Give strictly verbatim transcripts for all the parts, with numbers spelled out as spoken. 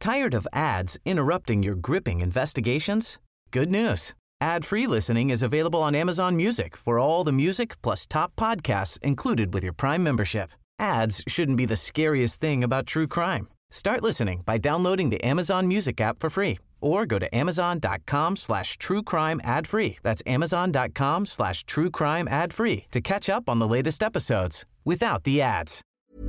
Tired of ads interrupting your gripping investigations? Good news. Ad-free listening is available on Amazon Music for all the music plus top podcasts included with your Prime membership. Ads shouldn't be the scariest thing about true crime. Start listening by downloading the Amazon Music app for free or go to amazon.com slash true crime ad free. That's amazon.com slash true crime ad free to catch up on the latest episodes without the ads.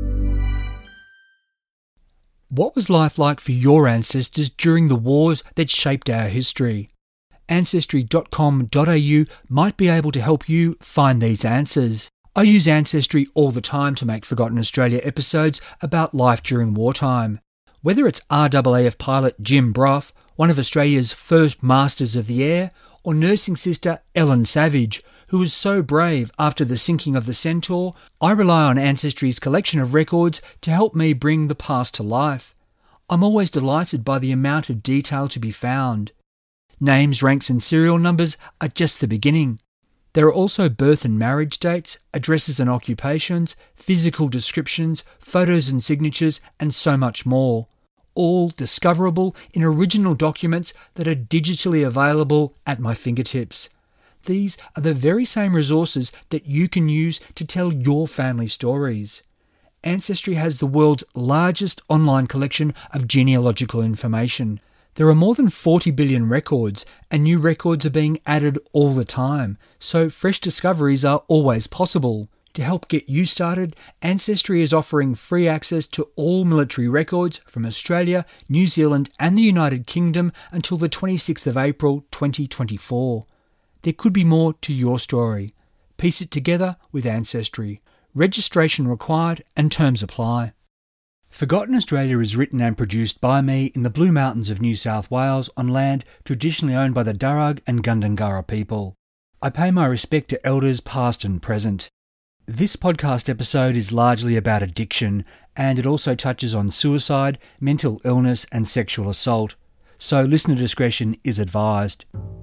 What was life like for your ancestors during the wars that shaped our history? ancestry dot com dot a u might be able to help you find these answers. I use Ancestry all the time to make Forgotten Australia episodes about life during wartime. Whether it's R A A F pilot Jim Brough, one of Australia's first masters of the air, or nursing sister Ellen Savage, who was so brave after the sinking of the Centaur, I rely on Ancestry's collection of records to help me bring the past to life. I'm always delighted by the amount of detail to be found. Names, ranks and serial numbers are just the beginning. There are also birth and marriage dates, addresses and occupations, physical descriptions, photos and signatures, and so much more, all discoverable in original documents that are digitally available at my fingertips. These are the very same resources that you can use to tell your family stories. Ancestry has the world's largest online collection of genealogical information. There are more than forty billion records, and new records are being added all the time, so fresh discoveries are always possible. To help get you started, Ancestry is offering free access to all military records from Australia, New Zealand and the United Kingdom until the twenty-sixth of April twenty twenty-four. There could be more to your story. Piece it together with Ancestry. Registration required and terms apply. Forgotten Australia is written and produced by me in the Blue Mountains of New South Wales on land traditionally owned by the Darug and Gundungurra people. I pay my respect to elders past and present. This podcast episode is largely about addiction, and it also touches on suicide, mental illness and sexual assault, so listener discretion is advised.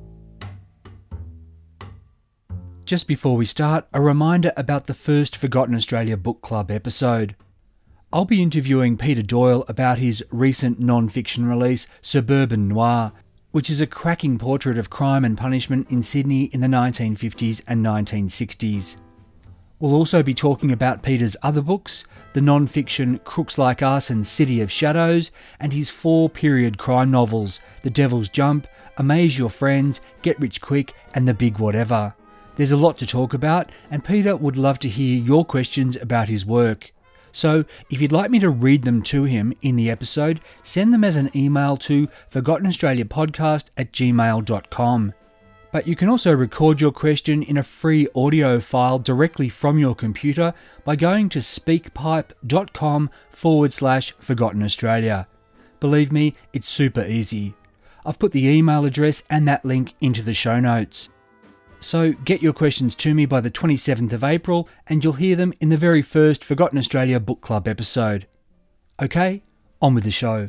Just before we start, a reminder about the first Forgotten Australia Book Club episode. I'll be interviewing Peter Doyle about his recent non-fiction release, Suburban Noir, which is a cracking portrait of crime and punishment in Sydney in the nineteen fifties and nineteen sixties. We'll also be talking about Peter's other books, the non-fiction Crooks Like Us and City of Shadows, and his four period crime novels, The Devil's Jump, Amaze Your Friends, Get Rich Quick, and The Big Whatever. There's a lot to talk about, and Peter would love to hear your questions about his work. So, if you'd like me to read them to him in the episode, send them as an email to forgotten australia podcast at gmail dot com. But you can also record your question in a free audio file directly from your computer by going to speakpipe.com forward slash Forgotten Australia. Believe me, it's super easy. I've put the email address and that link into the show notes. So get your questions to me by the twenty-seventh of April and you'll hear them in the very first Forgotten Australia Book Club episode. Okay, on with the show.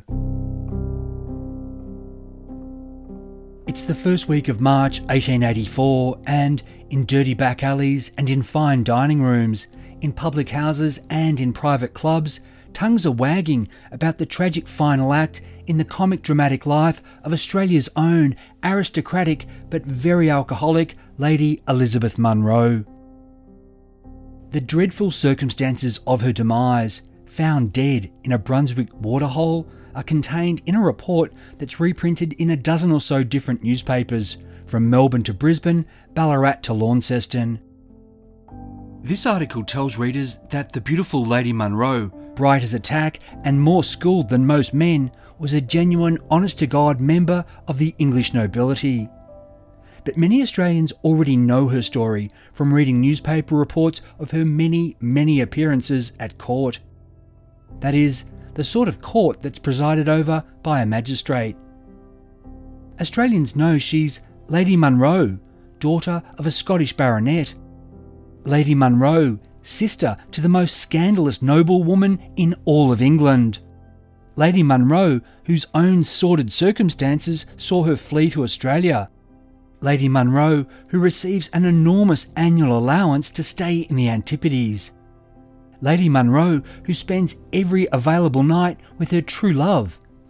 It's the first week of March eighteen eighty-four, and in dirty back alleys and in fine dining rooms, in public houses and in private clubs, tongues are wagging about the tragic final act in the comic dramatic life of Australia's own aristocratic but very alcoholic Lady Elizabeth Munro. The dreadful circumstances of her demise, found dead in a Brunswick waterhole, are contained in a report that's reprinted in a dozen or so different newspapers, from Melbourne to Brisbane, Ballarat to Launceston. This article tells readers that the beautiful Lady Munro, bright as a tack and more schooled than most men, was a genuine, honest-to-God member of the English nobility. But many Australians already know her story from reading newspaper reports of her many, many appearances at court. That is, the sort of court that's presided over by a magistrate. Australians know she's Lady Munro, daughter of a Scottish baronet. Lady Munro, sister to the most scandalous noblewoman in all of England. Lady Munro, whose own sordid circumstances saw her flee to Australia. Lady Munro, who receives an enormous annual allowance to stay in the Antipodes. Lady Munro, who spends every available night with her true love,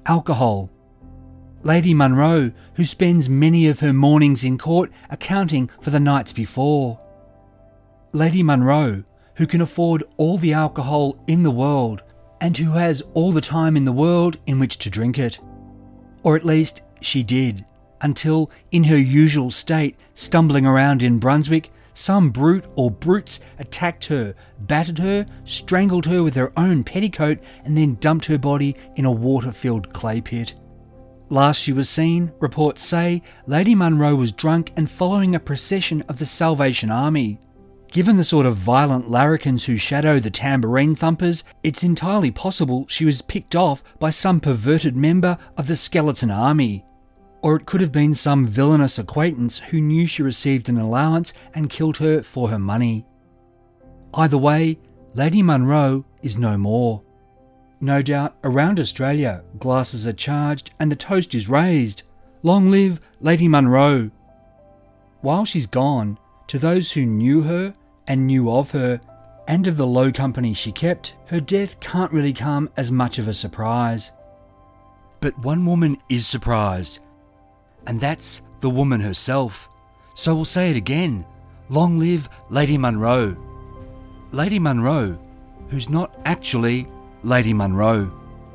alcohol. Lady Munro, who spends many of her mornings in court accounting for the nights before. Lady Munro, who can afford all the alcohol in the world and who has all the time in the world in which to drink it. Or at least she did, until, in her usual state, stumbling around in Brunswick, some brute or brutes attacked her, battered her, strangled her with her own petticoat, and then dumped her body in a water-filled clay pit. Last she was seen, reports say, Lady Munro was drunk and following a procession of the Salvation Army. Given the sort of violent larrikins who shadow the tambourine thumpers, it's entirely possible she was picked off by some perverted member of the Skeleton Army. Or it could have been some villainous acquaintance who knew she received an allowance and killed her for her money. Either way, Lady Munro is no more. No doubt around Australia, glasses are charged and the toast is raised. Long live Lady Munro! While she's gone, to those who knew her and knew of her, and of the low company she kept, her death can't really come as much of a surprise. But one woman is surprised, and that's the woman herself. So we'll say it again. Long live Lady Munro. Lady Munro, who's not actually Lady Munro.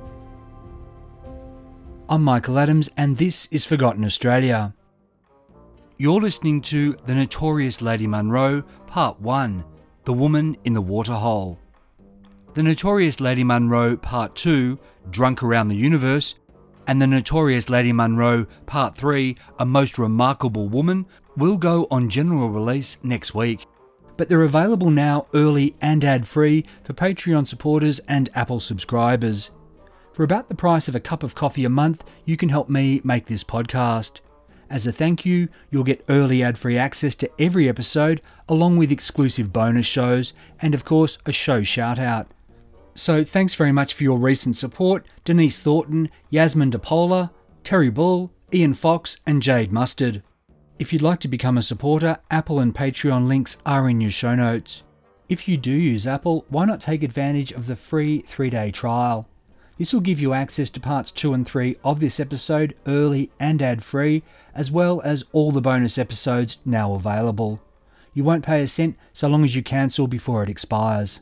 I'm Michael Adams, and this is Forgotten Australia. You're listening to The Notorious Lady Munro, Part one, The Woman in the Waterhole. The Notorious Lady Munro, Part two, Drunk Around the Universe, and The Notorious Lady Munro, Part three, A Most Remarkable Woman, will go on general release next week. But they're available now early and ad-free for Patreon supporters and Apple subscribers. For about the price of a cup of coffee a month, you can help me make this podcast. As a thank you, you'll get early ad-free access to every episode, along with exclusive bonus shows, and of course, a show shout-out. So thanks very much for your recent support, Denise Thornton, Yasmin DePola, Terry Bull, Ian Fox, and Jade Mustard. If you'd like to become a supporter, Apple and Patreon links are in your show notes. If you do use Apple, why not take advantage of the free three-day trial? This will give you access to parts two and three of this episode early and ad-free, as well as all the bonus episodes now available. You won't pay a cent so long as you cancel before it expires.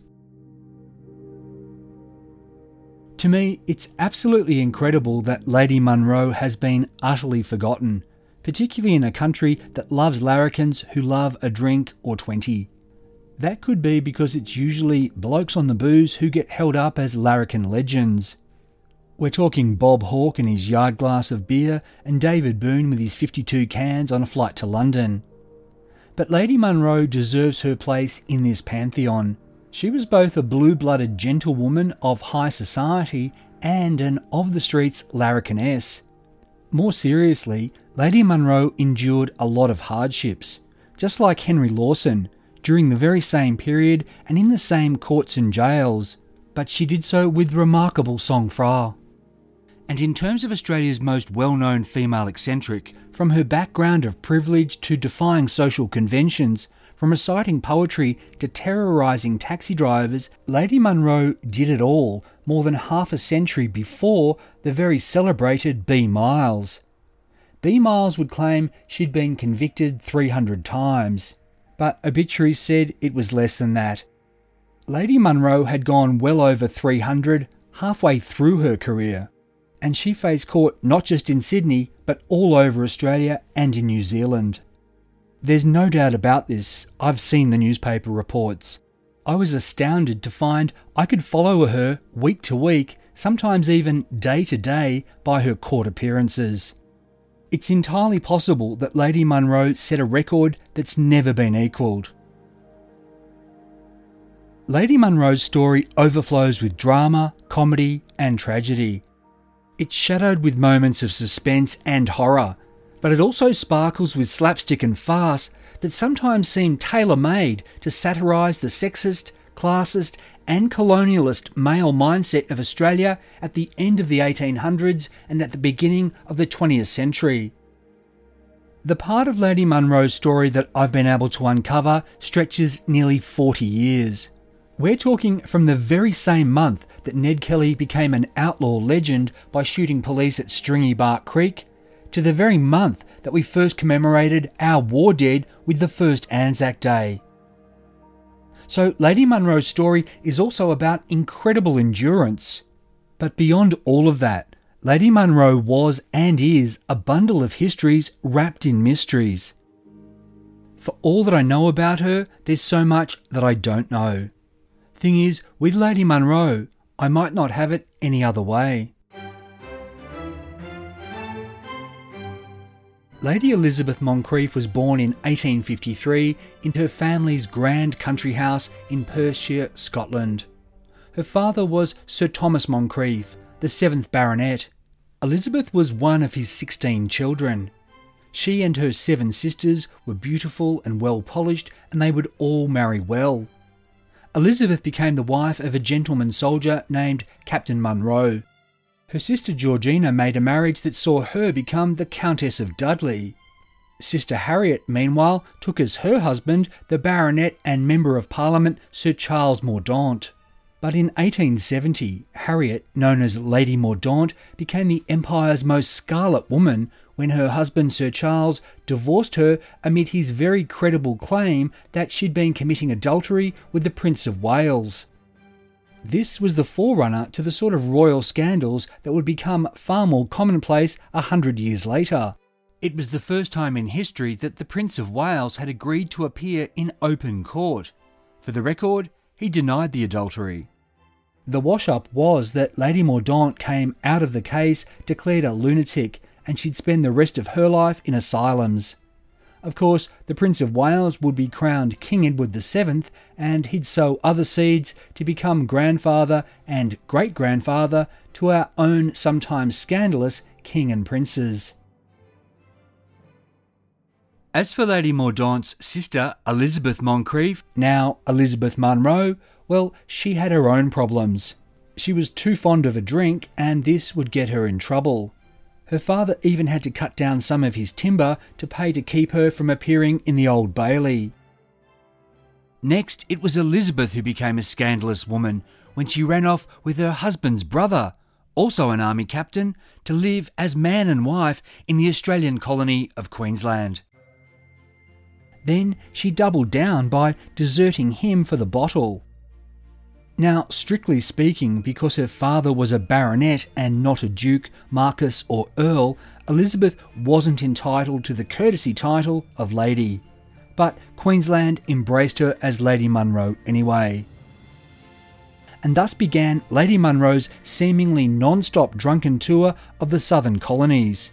To me, it's absolutely incredible that Lady Munro has been utterly forgotten, particularly in a country that loves larrikins who love a drink or twenty. That could be because it's usually blokes on the booze who get held up as larrikin legends. We're talking Bob Hawke and his yard glass of beer, and David Boone with his fifty-two cans on a flight to London. But Lady Munro deserves her place in this pantheon. She was both a blue-blooded gentlewoman of high society and an of-the-streets larrikiness. More seriously, Lady Munro endured a lot of hardships, just like Henry Lawson, during the very same period and in the same courts and jails, but she did so with remarkable sang-froid. And in terms of Australia's most well-known female eccentric, from her background of privilege to defying social conventions, from reciting poetry to terrorising taxi drivers, Lady Munro did it all more than half a century before the very celebrated B. Miles. B. Miles would claim she'd been convicted three hundred times, but obituaries said it was less than that. Lady Munro had gone well over three hundred halfway through her career, and she faced court not just in Sydney, but all over Australia and in New Zealand. There's no doubt about this. I've seen the newspaper reports. I was astounded to find I could follow her week to week, sometimes even day to day, by her court appearances. It's entirely possible that Lady Munro set a record that's never been equalled. Lady Munro's story overflows with drama, comedy, and tragedy. It's shadowed with moments of suspense and horror, but it also sparkles with slapstick and farce that sometimes seem tailor-made to satirise the sexist, classist and colonialist male mindset of Australia at the end of the eighteen hundreds and at the beginning of the twentieth century. The part of Lady Munro's story that I've been able to uncover stretches nearly forty years. We're talking from the very same month that that Ned Kelly became an outlaw legend by shooting police at Stringy Bark Creek, to the very month that we first commemorated our war dead with the first Anzac Day. So Lady Munro's story is also about incredible endurance. But beyond all of that, Lady Munro was and is a bundle of histories wrapped in mysteries. For all that I know about her, there's so much that I don't know. Thing is, with Lady Munro, I might not have it any other way. Lady Elizabeth Moncrieff was born in eighteen fifty-three into her family's grand country house in Perthshire, Scotland. Her father was Sir Thomas Moncrieff, the seventh Baronet. Elizabeth was one of his sixteen children. She and her seven sisters were beautiful and well polished, and they would all marry well. Elizabeth became the wife of a gentleman soldier named Captain Munro. Her sister Georgina made a marriage that saw her become the Countess of Dudley. Sister Harriet, meanwhile, took as her husband the Baronet and Member of Parliament Sir Charles Mordaunt. But in eighteen seventy, Harriet, known as Lady Mordaunt, became the Empire's most scarlet woman when her husband Sir Charles divorced her amid his very credible claim that she'd been committing adultery with the Prince of Wales. This was the forerunner to the sort of royal scandals that would become far more commonplace a hundred years later. It was the first time in history that the Prince of Wales had agreed to appear in open court. For the record, he denied the adultery. The wash-up was that Lady Mordaunt came out of the case declared a lunatic, and she'd spend the rest of her life in asylums. Of course, the Prince of Wales would be crowned King Edward the seventh, and he'd sow other seeds to become grandfather and great-grandfather to our own sometimes scandalous king and princes. As for Lady Mordaunt's sister, Elizabeth Moncrieff, now Elizabeth Munro, well, she had her own problems. She was too fond of a drink, and this would get her in trouble. Her father even had to cut down some of his timber to pay to keep her from appearing in the Old Bailey. Next, it was Elizabeth who became a scandalous woman when she ran off with her husband's brother, also an army captain, to live as man and wife in the Australian colony of Queensland. Then she doubled down by deserting him for the bottle. Now, strictly speaking, because her father was a baronet and not a duke, marquess or earl, Elizabeth wasn't entitled to the courtesy title of lady. But Queensland embraced her as Lady Munro anyway. And thus began Lady Munro's seemingly non-stop drunken tour of the southern colonies.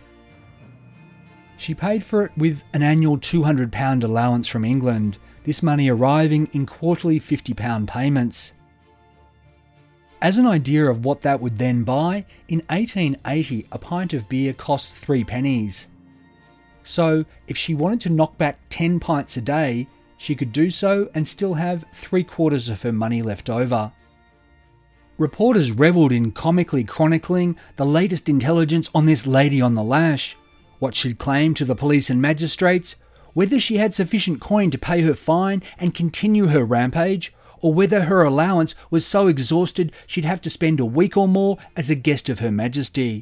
She paid for it with an annual two hundred pounds allowance from England, this money arriving in quarterly fifty pounds payments. As an idea of what that would then buy, in eighteen eighty a pint of beer cost three pennies. So, if she wanted to knock back ten pints a day, she could do so and still have three quarters of her money left over. Reporters revelled in comically chronicling the latest intelligence on this lady on the lash, what she'd claimed to the police and magistrates, whether she had sufficient coin to pay her fine and continue her rampage, or whether her allowance was so exhausted she'd have to spend a week or more as a guest of Her Majesty.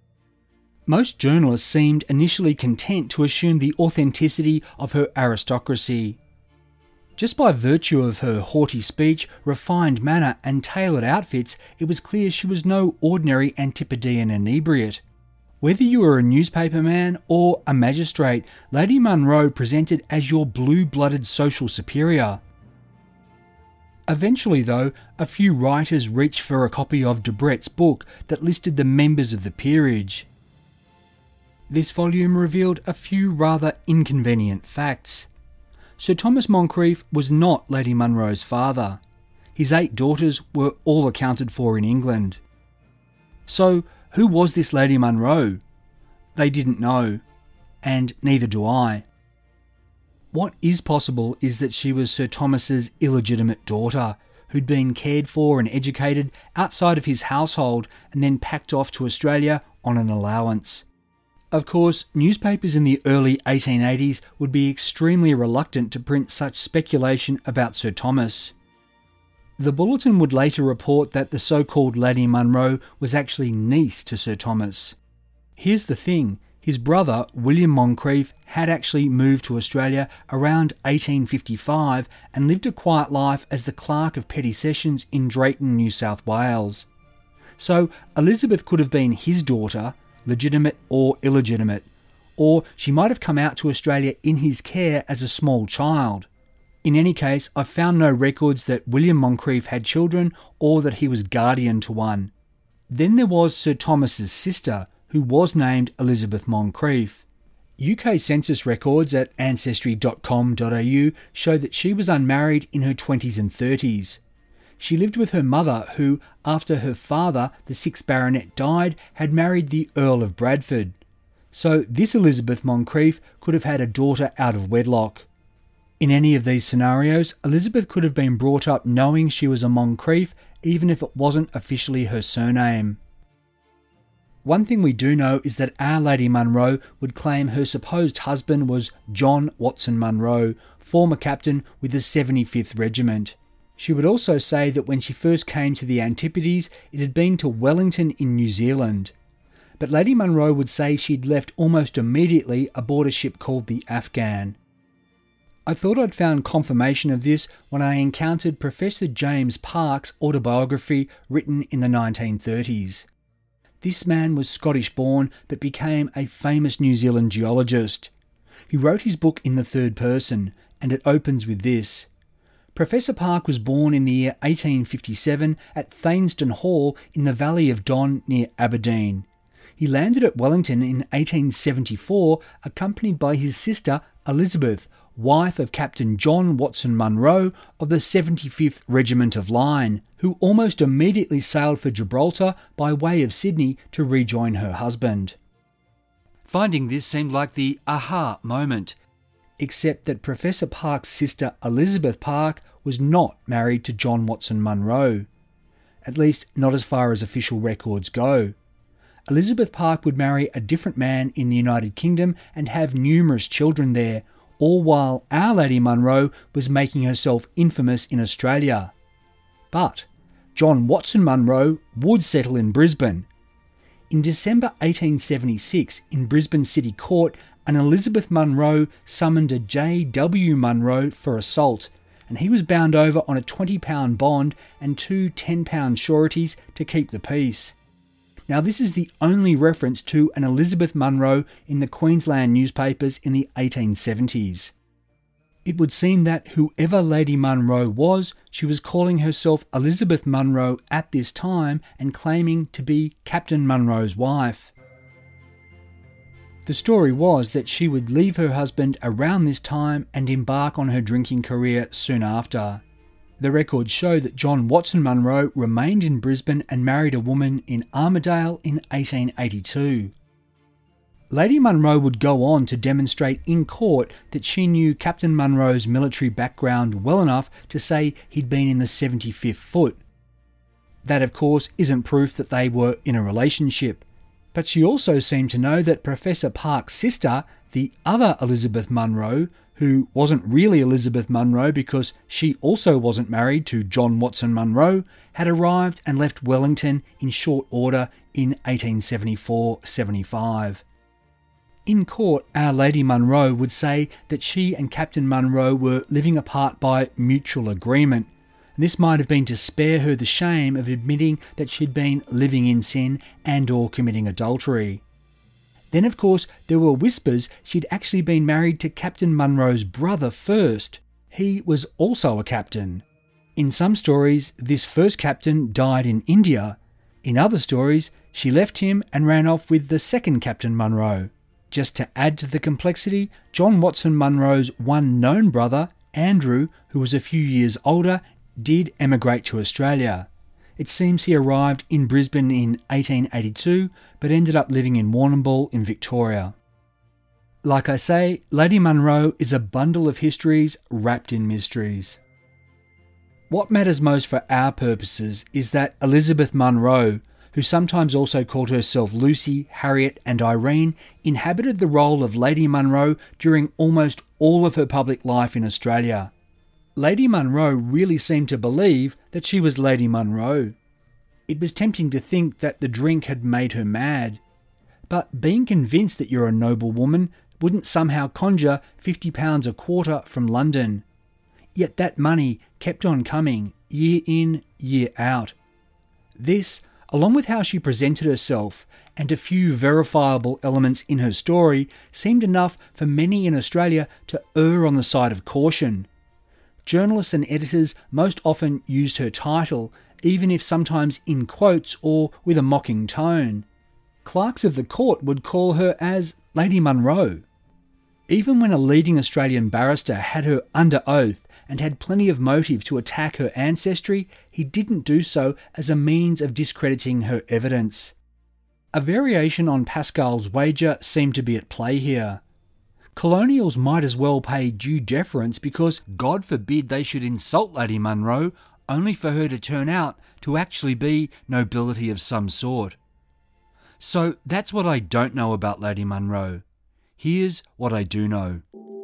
Most journalists seemed initially content to assume the authenticity of her aristocracy. Just by virtue of her haughty speech, refined manner and tailored outfits, it was clear she was no ordinary Antipodean inebriate. Whether you were a newspaperman or a magistrate, Lady Munro presented as your blue-blooded social superior. Eventually, though, a few writers reached for a copy of Debrett's book that listed the members of the peerage. This volume revealed a few rather inconvenient facts. Sir Thomas Moncrieff was not Lady Munro's father. His eight daughters were all accounted for in England. So, who was this Lady Munro? They didn't know, and neither do I. What is possible is that she was Sir Thomas's illegitimate daughter, who'd been cared for and educated outside of his household and then packed off to Australia on an allowance. Of course, newspapers in the early eighteen eighties would be extremely reluctant to print such speculation about Sir Thomas. The Bulletin would later report that the so-called Lady Munro was actually niece to Sir Thomas. Here's the thing, his brother, William Moncrieff, had actually moved to Australia around eighteen fifty-five and lived a quiet life as the Clerk of Petty Sessions in Drayton, New South Wales. So Elizabeth could have been his daughter, legitimate or illegitimate, or she might have come out to Australia in his care as a small child. In any case, I've found no records that William Moncrieff had children or that he was guardian to one. Then there was Sir Thomas's sister, who was named Elizabeth Moncrieff. U K census records at ancestry dot com dot a u show that she was unmarried in her twenties and thirties. She lived with her mother, who, after her father, the sixth Baronet, died, had married the Earl of Bradford. So this Elizabeth Moncrieff could have had a daughter out of wedlock. In any of these scenarios, Elizabeth could have been brought up knowing she was a Moncrieff, even if it wasn't officially her surname. One thing we do know is that Our Lady Munro would claim her supposed husband was John Watson Munro, former captain with the seventy-fifth Regiment. She would also say that when she first came to the Antipodes, it had been to Wellington in New Zealand. But Lady Munro would say she'd left almost immediately aboard a ship called the Afghan. I thought I'd found confirmation of this when I encountered Professor James Parkes' autobiography written in the nineteen thirties. This man was Scottish-born but became a famous New Zealand geologist. He wrote his book in the third person, and it opens with this. Professor Parkes was born in the year eighteen fifty-seven at Thainston Hall in the Valley of Don near Aberdeen. He landed at Wellington in eighteen seventy-four, accompanied by his sister Elizabeth, wife of Captain John Watson Munro of the seventy-fifth Regiment of Line, who almost immediately sailed for Gibraltar by way of Sydney to rejoin her husband. Finding this seemed like the aha moment, except that Professor Parkes' sister Elizabeth Parkes was not married to John Watson Munro. At least not as far as official records go. Elizabeth Parkes would marry a different man in the United Kingdom and have numerous children there, all while Our Lady Munro was making herself infamous in Australia. But John Watson Munro would settle in Brisbane. In December eighteen seventy-six, in Brisbane City Court, an Elizabeth Munro summoned a J W Munro for assault, and he was bound over on a twenty pound bond and two ten pound sureties to keep the peace. Now, this is the only reference to an Elizabeth Munro in the Queensland newspapers in the eighteen seventies. It would seem that whoever Lady Munro was, she was calling herself Elizabeth Munro at this time and claiming to be Captain Munro's wife. The story was that she would leave her husband around this time and embark on her drinking career soon after. The records show that John Watson Munro remained in Brisbane and married a woman in Armidale in eighteen eighty-two. Lady Munro would go on to demonstrate in court that she knew Captain Munro's military background well enough to say he'd been in the seventy-fifth Foot. That, of course, isn't proof that they were in a relationship. But she also seemed to know that Professor Parkes' sister, the other Elizabeth Munro, who wasn't really Elizabeth Munro because she also wasn't married to John Watson Munro, had arrived and left Wellington in short order in eighteen seventy-four seventy-five. In court, Our Lady Munro would say that she and Captain Munro were living apart by mutual agreement. This might have been to spare her the shame of admitting that she'd been living in sin and or committing adultery. Then, of course, there were whispers she'd actually been married to Captain Munro's brother first. He was also a captain. In some stories, this first captain died in India. In other stories, she left him and ran off with the second Captain Munro. Just to add to the complexity, John Watson Munro's one known brother, Andrew, who was a few years older, did emigrate to Australia. It seems he arrived in Brisbane in eighteen eighty-two, but ended up living in Warrnambool in Victoria. Like I say, Lady Munro is a bundle of histories wrapped in mysteries. What matters most for our purposes is that Elizabeth Munro, who sometimes also called herself Lucy, Harriet and Irene, inhabited the role of Lady Munro during almost all of her public life in Australia. Lady Munro really seemed to believe that she was Lady Munro. It was tempting to think that the drink had made her mad. But being convinced that you're a noble woman wouldn't somehow conjure fifty pounds a quarter from London. Yet that money kept on coming, year in, year out. This, along with how she presented herself and a few verifiable elements in her story, seemed enough for many in Australia to err on the side of caution. Journalists and editors most often used her title, even if sometimes in quotes or with a mocking tone. Clerks of the court would call her as Lady Munro. Even when a leading Australian barrister had her under oath and had plenty of motive to attack her ancestry, he didn't do so as a means of discrediting her evidence. A variation on Pascal's wager seemed to be at play here. Colonials might as well pay due deference because God forbid they should insult Lady Munro only for her to turn out to actually be nobility of some sort. So that's what I don't know about Lady Munro. Here's what I do know.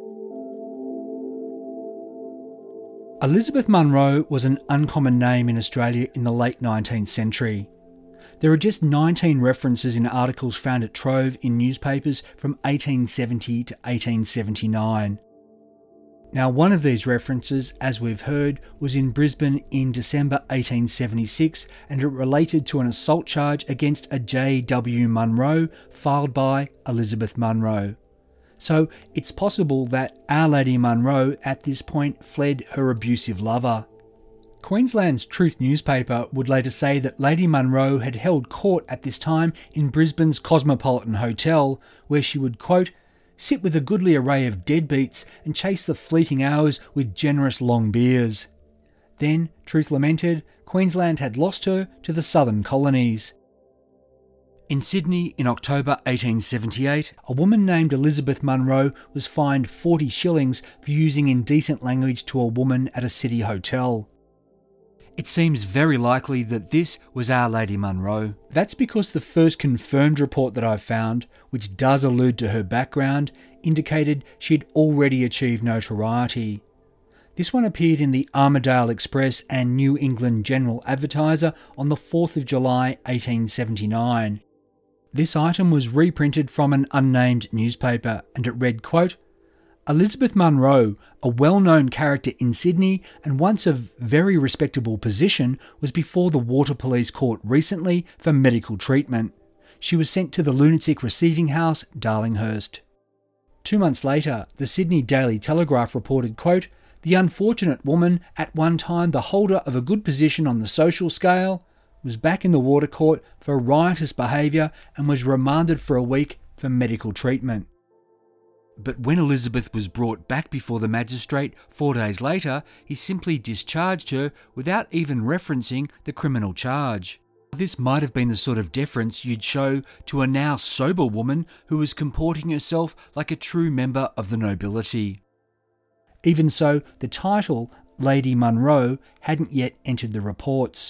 Elizabeth Munro was an uncommon name in Australia in the late nineteenth century. There are just nineteen references in articles found at Trove in newspapers from eighteen seventy to eighteen seventy-nine. Now, one of these references, as we've heard, was in Brisbane in December eighteen seventy-six, and it related to an assault charge against a J W Munro filed by Elizabeth Munro. So it's possible that Our Lady Munro at this point fled her abusive lover. Queensland's Truth newspaper would later say that Lady Munro had held court at this time in Brisbane's Cosmopolitan Hotel, where she would, quote, sit with a goodly array of deadbeats and chase the fleeting hours with generous long beers. Then, Truth lamented, Queensland had lost her to the southern colonies. In Sydney in October eighteen seventy-eight, a woman named Elizabeth Munro was fined forty shillings for using indecent language to a woman at a city hotel. It seems very likely that this was Our Lady Munro. That's because the first confirmed report that I've found, which does allude to her background, indicated she'd already achieved notoriety. This one appeared in the Armidale Express and New England General Advertiser on the fourth of July eighteen seventy-nine. This item was reprinted from an unnamed newspaper, and it read, quote, Elizabeth Munro, a well-known character in Sydney and once of very respectable position, was before the Water Police Court recently for medical treatment. She was sent to the Lunatic Receiving House, Darlinghurst. Two months later, the Sydney Daily Telegraph reported, quote, the unfortunate woman, at one time the holder of a good position on the social scale, was back in the Water Court for riotous behaviour and was remanded for a week for medical treatment. But when Elizabeth was brought back before the magistrate four days later, he simply discharged her without even referencing the criminal charge. This might have been the sort of deference you'd show to a now sober woman who was comporting herself like a true member of the nobility. Even so, the title, Lady Munro, hadn't yet entered the reports.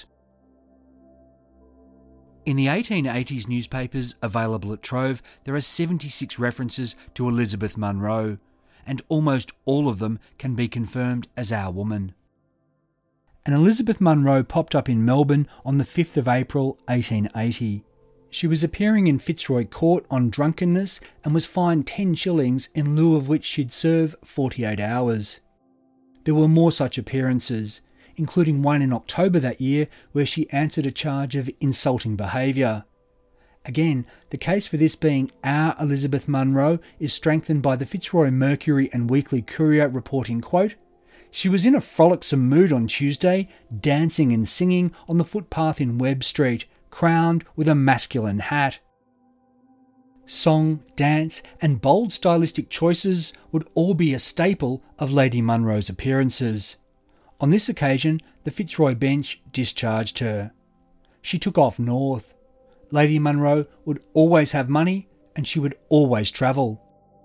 In the eighteen eighties newspapers available at Trove, there are seventy-six references to Elizabeth Munro, and almost all of them can be confirmed as our woman. And Elizabeth Munro popped up in Melbourne on the fifth of April eighteen eighty. She was appearing in Fitzroy Court on drunkenness and was fined ten shillings in lieu of which she'd serve forty-eight hours. There were more such appearances, including one in October that year where she answered a charge of insulting behaviour. Again, the case for this being our Elizabeth Munro is strengthened by the Fitzroy Mercury and Weekly Courier reporting, quote, she was in a frolicsome mood on Tuesday, dancing and singing on the footpath in Webb Street, crowned with a masculine hat. Song, dance and bold stylistic choices would all be a staple of Lady Munro's appearances. On this occasion, the Fitzroy bench discharged her. She took off north. Lady Munro would always have money and she would always travel.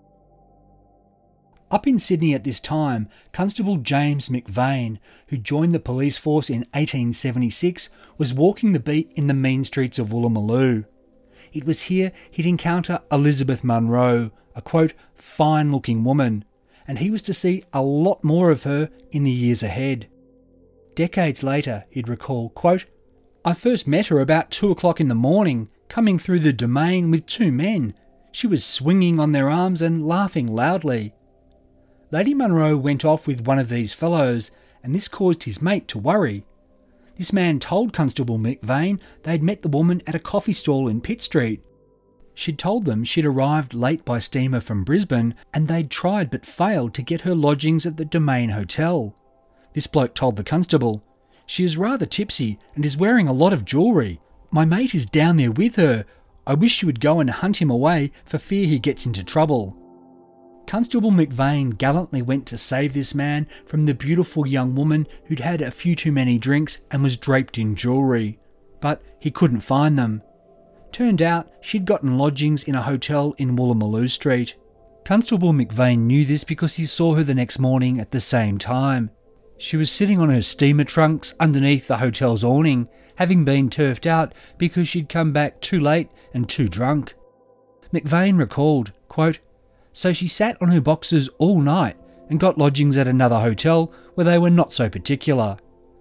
Up in Sydney at this time, Constable James McVeigh, who joined the police force in eighteen seventy-six, was walking the beat in the mean streets of Woolloomooloo. It was here he'd encounter Elizabeth Munro, a quote, fine-looking woman, and he was to see a lot more of her in the years ahead. Decades later, he'd recall, quote, "I first met her about two o'clock in the morning, coming through the Domain with two men. She was swinging on their arms and laughing loudly. Lady Munro went off with one of these fellows, and this caused his mate to worry. This man told Constable McVeigh they'd met the woman at a coffee stall in Pitt Street. She'd told them she'd arrived late by steamer from Brisbane and they'd tried but failed to get her lodgings at the Domain Hotel. This bloke told the constable, 'She is rather tipsy and is wearing a lot of jewellery. My mate is down there with her. I wish you would go and hunt him away for fear he gets into trouble.' Constable McVeigh gallantly went to save this man from the beautiful young woman who'd had a few too many drinks and was draped in jewellery. But he couldn't find them. Turned out she'd gotten lodgings in a hotel in Woolloomooloo Street. Constable McVeigh knew this because he saw her the next morning at the same time. She was sitting on her steamer trunks underneath the hotel's awning, having been turfed out because she'd come back too late and too drunk. McVeigh recalled, quote, "So she sat on her boxes all night and got lodgings at another hotel where they were not so particular.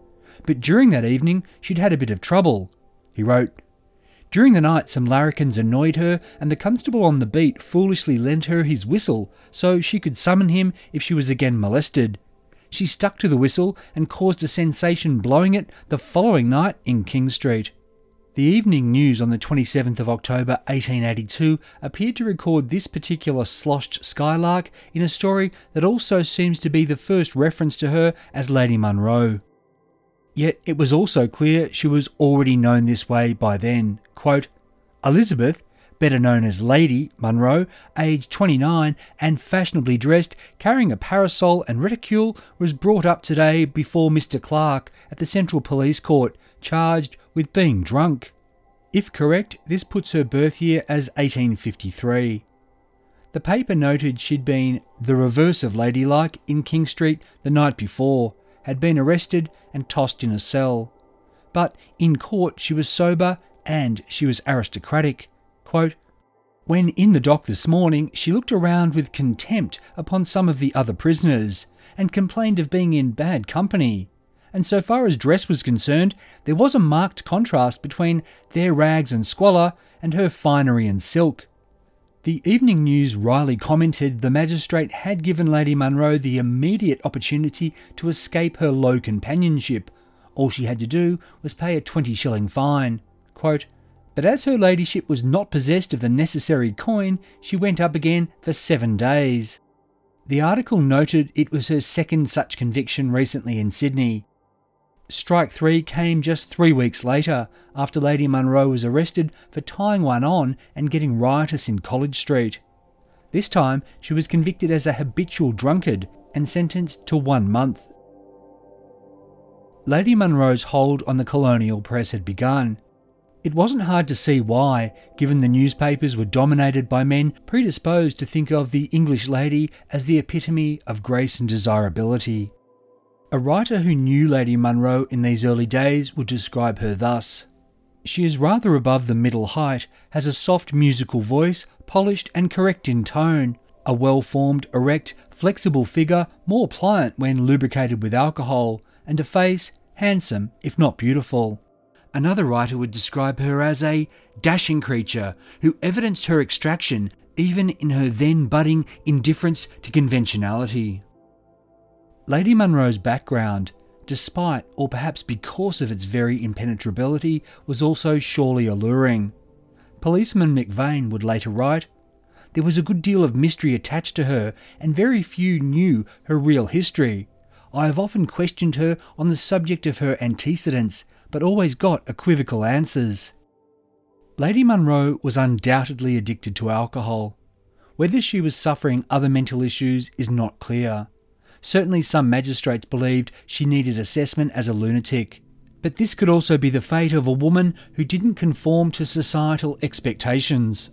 But during that evening she'd had a bit of trouble." He wrote, "During the night some larrikins annoyed her and the constable on the beat foolishly lent her his whistle so she could summon him if she was again molested. She stuck to the whistle and caused a sensation blowing it the following night in King Street." The Evening News on the twenty-seventh of October eighteen eighty-two appeared to record this particular sloshed skylark in a story that also seems to be the first reference to her as Lady Munro. Yet it was also clear she was already known this way by then. Quote, "Elizabeth, better known as Lady Munro, aged twenty-nine and fashionably dressed, carrying a parasol and reticule, was brought up today before Mister Clark at the Central Police Court, charged with being drunk." If correct, this puts her birth year as eighteen fifty-three. The paper noted she'd been the reverse of ladylike in King Street the night before, had been arrested and tossed in a cell. But in court she was sober and she was aristocratic. Quote, "When in the dock this morning, she looked around with contempt upon some of the other prisoners and complained of being in bad company. And so far as dress was concerned, there was a marked contrast between their rags and squalor and her finery and silk." The Evening News wryly commented the magistrate had given Lady Munro the immediate opportunity to escape her low companionship. All she had to do was pay a twenty shilling fine. Quote, "But as her ladyship was not possessed of the necessary coin, she went up again for seven days. The article noted it was her second such conviction recently in Sydney. Strike three came just three weeks later, after Lady Munro was arrested for tying one on and getting riotous in College Street. This time she was convicted as a habitual drunkard and sentenced to one month. Lady Munro's hold on the colonial press had begun. It wasn't hard to see why, given the newspapers were dominated by men predisposed to think of the English lady as the epitome of grace and desirability. A writer who knew Lady Munro in these early days would describe her thus: "She is rather above the middle height, has a soft musical voice, polished and correct in tone, a well-formed, erect, flexible figure, more pliant when lubricated with alcohol, and a face handsome if not beautiful." Another writer would describe her as a dashing creature who evidenced her extraction even in her then budding indifference to conventionality. Lady Munro's background, despite or perhaps because of its very impenetrability, was also surely alluring. Policeman McVeigh would later write, "There was a good deal of mystery attached to her, and very few knew her real history. I have often questioned her on the subject of her antecedents, but always got equivocal answers." Lady Munro was undoubtedly addicted to alcohol. Whether she was suffering other mental issues is not clear. Certainly some magistrates believed she needed assessment as a lunatic, but this could also be the fate of a woman who didn't conform to societal expectations.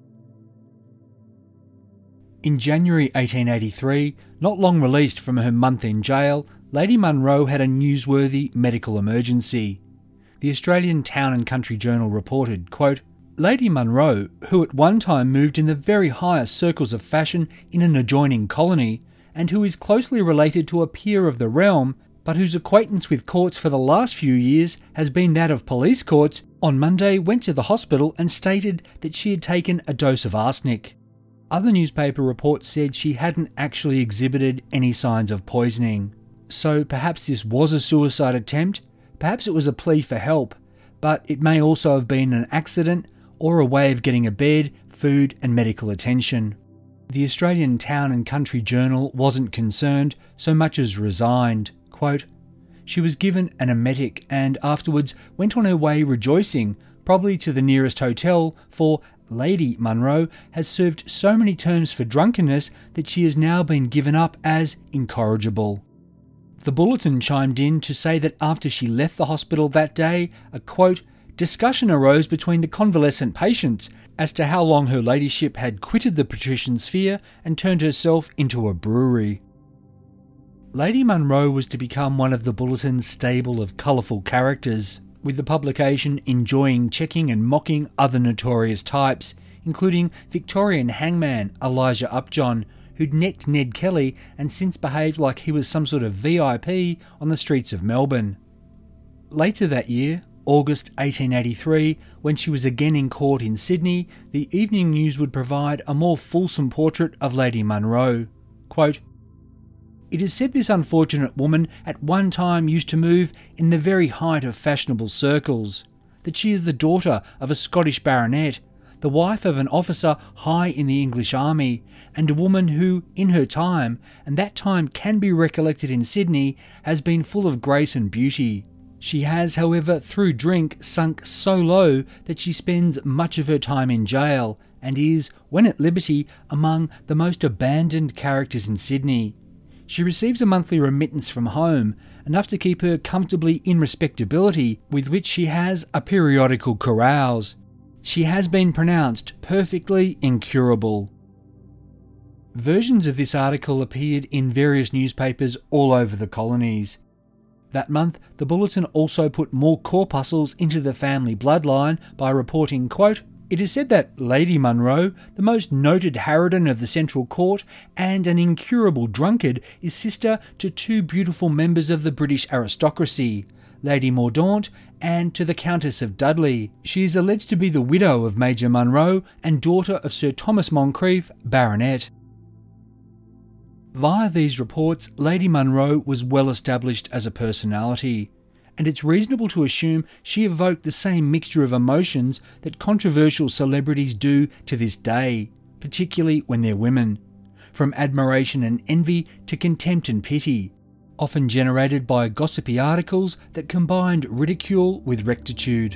In January eighteen eighty-three, not long released from her month in jail, Lady Munro had a newsworthy medical emergency. The Australian Town and Country Journal reported, quote, "Lady Munro, who at one time moved in the very highest circles of fashion in an adjoining colony, and who is closely related to a peer of the realm, but whose acquaintance with courts for the last few years has been that of police courts, on Monday went to the hospital and stated that she had taken a dose of arsenic. Other newspaper reports said she hadn't actually exhibited any signs of poisoning. So perhaps this was a suicide attempt, perhaps it was a plea for help, but it may also have been an accident or a way of getting a bed, food and medical attention. The Australian Town and Country Journal wasn't concerned so much as resigned. Quote, "She was given an emetic and afterwards went on her way rejoicing, probably to the nearest hotel, for Lady Munro has served so many terms for drunkenness that she has now been given up as incorrigible." The Bulletin chimed in to say that after she left the hospital that day, a quote, "discussion arose between the convalescent patients as to how long her ladyship had quitted the patrician sphere and turned herself into a brewery." Lady Munro was to become one of the Bulletin's stable of colourful characters, with the publication enjoying checking and mocking other notorious types, including Victorian hangman Elijah Upjohn, who'd necked Ned Kelly and since behaved like he was some sort of V I P on the streets of Melbourne. Later that year, August eighteen eighty-three, when she was again in court in Sydney, the Evening News would provide a more fulsome portrait of Lady Munro. Quote, "It is said this unfortunate woman at one time used to move in the very height of fashionable circles, that she is the daughter of a Scottish baronet, the wife of an officer high in the English army, and a woman who, in her time, and that time can be recollected in Sydney, has been full of grace and beauty. She has, however, through drink, sunk so low that she spends much of her time in jail, and is, when at liberty, among the most abandoned characters in Sydney. She receives a monthly remittance from home, enough to keep her comfortably in respectability, with which she has a periodical carouse. She has been pronounced perfectly incurable." Versions of this article appeared in various newspapers all over the colonies. That month, the Bulletin also put more corpuscles into the family bloodline by reporting, quote, "It is said that Lady Munro, the most noted harridan of the Central Court and an incurable drunkard, is sister to two beautiful members of the British aristocracy, Lady Mordaunt and to the Countess of Dudley. She is alleged to be the widow of Major Munro and daughter of Sir Thomas Moncrieff, Baronet." Via these reports, Lady Munro was well established as a personality, and it's reasonable to assume she evoked the same mixture of emotions that controversial celebrities do to this day, particularly when they're women, from admiration and envy to contempt and pity, often generated by gossipy articles that combined ridicule with rectitude.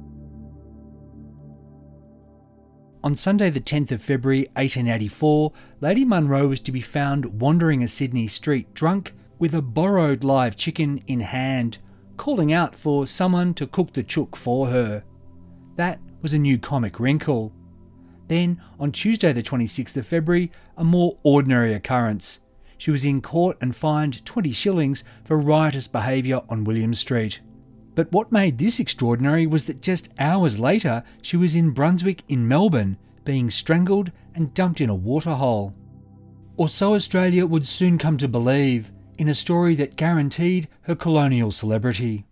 On Sunday the tenth of February eighteen eighty-four, Lady Munro was to be found wandering a Sydney street drunk with a borrowed live chicken in hand, calling out for someone to cook the chook for her. That was a new comic wrinkle. Then, on Tuesday the twenty-sixth of February, a more ordinary occurrence. She was in court and fined twenty shillings for riotous behaviour on William Street. But what made this extraordinary was that just hours later she was in Brunswick in Melbourne, being strangled and dumped in a waterhole. Or so Australia would soon come to believe, in a story that guaranteed her colonial celebrity.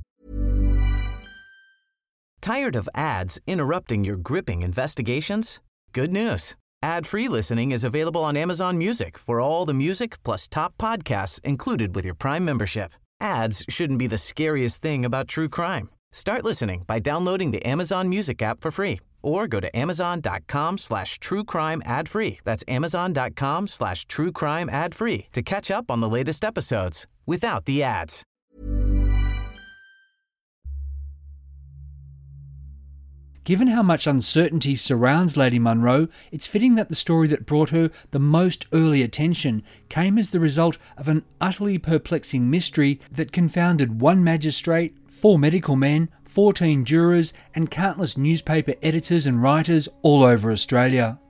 Tired of ads interrupting your gripping investigations? Good news. Ad-free listening is available on Amazon Music for all the music plus top podcasts included with your Prime membership. Ads shouldn't be the scariest thing about true crime. Start listening by downloading the Amazon Music app for free or go to amazon.com slash true crime ad free. That's amazon.com slash true crime ad free to catch up on the latest episodes without the ads. Given how much uncertainty surrounds Lady Munro, it's fitting that the story that brought her the most early attention came as the result of an utterly perplexing mystery that confounded one magistrate, four medical men, fourteen jurors, and countless newspaper editors and writers all over Australia.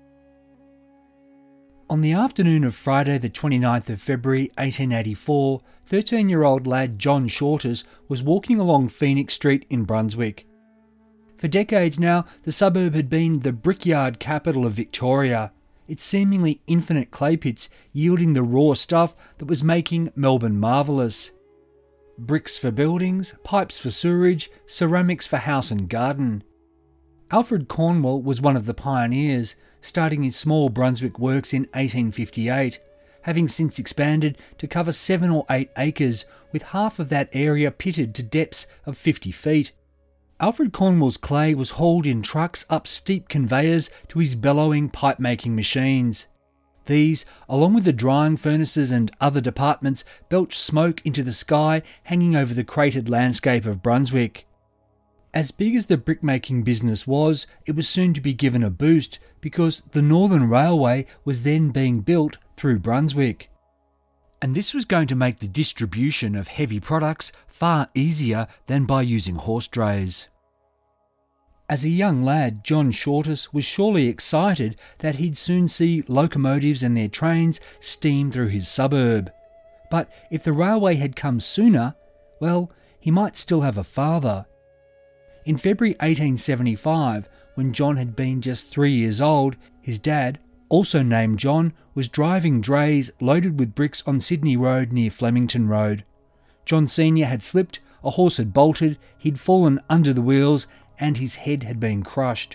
On the afternoon of Friday the twenty-ninth of February eighteen eighty-four, thirteen-year-old lad John Shorters was walking along Phoenix Street in Brunswick. For decades now, the suburb had been the brickyard capital of Victoria. its seemingly infinite clay pits yielding the raw stuff that was making Melbourne marvellous. Bricks for buildings, pipes for sewerage, ceramics for house and garden. Alfred Cornwell was one of the pioneers, starting his small Brunswick works in eighteen fifty-eight, having since expanded to cover seven or eight acres, with half of that area pitted to depths of fifty feet. Alfred Cornwell's clay was hauled in trucks up steep conveyors to his bellowing pipe-making machines. These, along with the drying furnaces and other departments, belched smoke into the sky hanging over the cratered landscape of Brunswick. As big as the brickmaking business was, it was soon to be given a boost because the Northern Railway was then being built through Brunswick. And this was going to make the distribution of heavy products far easier than by using horse drays. As a young lad, John Shortus was surely excited that he'd soon see locomotives and their trains steam through his suburb. But if the railway had come sooner, well, he might still have a father. In February eighteen seventy-five, when John had been just three years old, his dad, also named John, was driving drays loaded with bricks on Sydney Road near Flemington Road. John Senior had slipped, a horse had bolted, he'd fallen under the wheels, and his head had been crushed.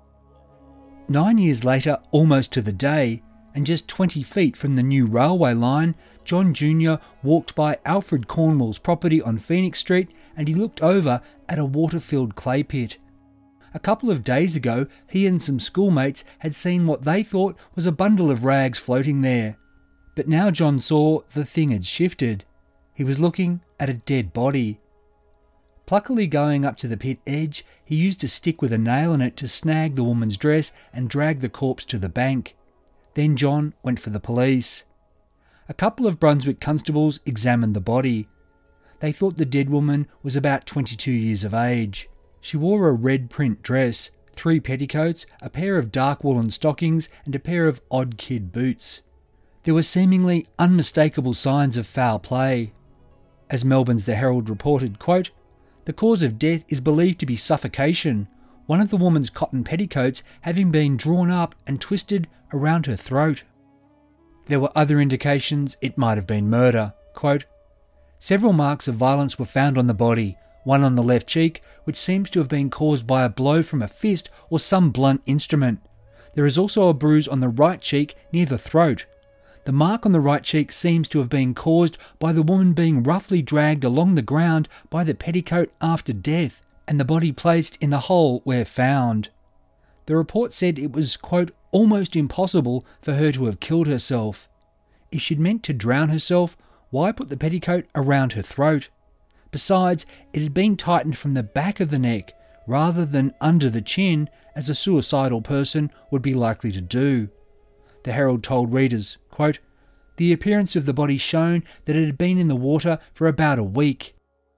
Nine years later, almost to the day, and just twenty feet from the new railway line, John Junior walked by Alfred Cornwell's property on Phoenix Street and he looked over at a water-filled clay pit. A couple of days ago, he and some schoolmates had seen what they thought was a bundle of rags floating there. But now John saw the thing had shifted. He was looking at a dead body. Pluckily going up to the pit edge, he used a stick with a nail in it to snag the woman's dress and drag the corpse to the bank. Then John went for the police. A couple of Brunswick constables examined the body. They thought the dead woman was about twenty-two years of age. She wore a red print dress, three petticoats, a pair of dark woolen stockings and a pair of odd kid boots. There were seemingly unmistakable signs of foul play. As Melbourne's The Herald reported, quote, "The cause of death is believed to be suffocation, one of the woman's cotton petticoats having been drawn up and twisted around her throat." There were other indications it might have been murder. Quote, "Several marks of violence were found on the body, one on the left cheek, which seems to have been caused by a blow from a fist or some blunt instrument. There is also a bruise on the right cheek near the throat. The mark on the right cheek seems to have been caused by the woman being roughly dragged along the ground by the petticoat after death, and the body placed in the hole where found. The report said it was, quote, almost impossible for her to have killed herself. If she'd meant to drown herself, why put the petticoat around her throat? Besides, it had been tightened from the back of the neck rather than under the chin, as a suicidal person would be likely to do." The Herald told readers, quote, "The appearance of the body shown that it had been in the water for about a week."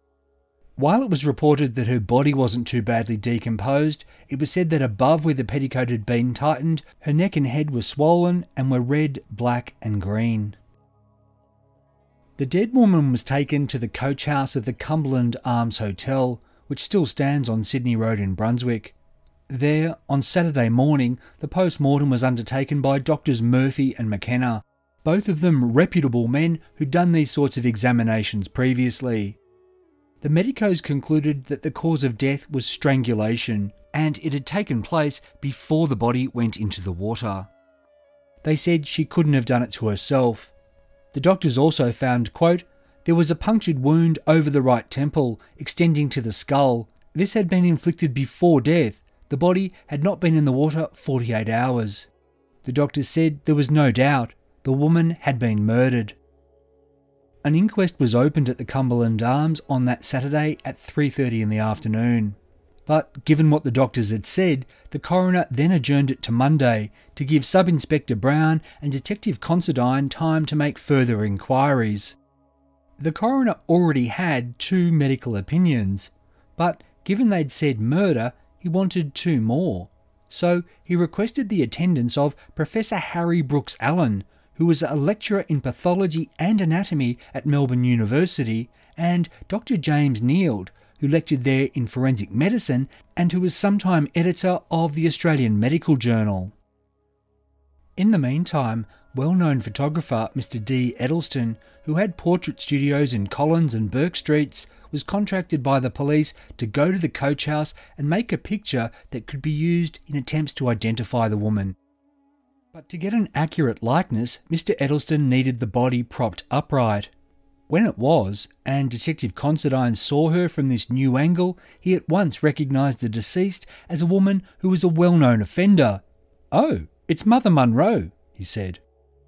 While it was reported that her body wasn't too badly decomposed, it was said that above where the petticoat had been tightened, her neck and head were swollen and were red, black and green. The dead woman was taken to the coach house of the Cumberland Arms Hotel, which still stands on Sydney Road in Brunswick. There, on Saturday morning, the post-mortem was undertaken by Doctors Murphy and McKenna, both of them reputable men who'd done these sorts of examinations previously. The medicos concluded that the cause of death was strangulation, and it had taken place before the body went into the water. They said she couldn't have done it to herself. The doctors also found, quote, "There was a punctured wound over the right temple, extending to the skull. This had been inflicted before death. The body had not been in the water forty-eight hours. The doctors said there was no doubt the woman had been murdered." An inquest was opened at the Cumberland Arms on that Saturday at three thirty in the afternoon. But given what the doctors had said, the coroner then adjourned it to Monday to give Sub-Inspector Brown and Detective Considine time to make further inquiries. The coroner already had two medical opinions, but given they'd said murder, he wanted two more. So he requested the attendance of Professor Harry Brooks Allen, who was a lecturer in pathology and anatomy at Melbourne University, and Doctor James Neild, who lectured there in forensic medicine and who was sometime editor of the Australian Medical Journal. In the meantime, well-known photographer Mister D. Edelston, who had portrait studios in Collins and Burke Streets, was contracted by the police to go to the coach house and make a picture that could be used in attempts to identify the woman. But to get an accurate likeness, Mister Edelston needed the body propped upright. When it was, and Detective Considine saw her from this new angle, he at once recognised the deceased as a woman who was a well-known offender. "Oh, it's Mother Munro," he said.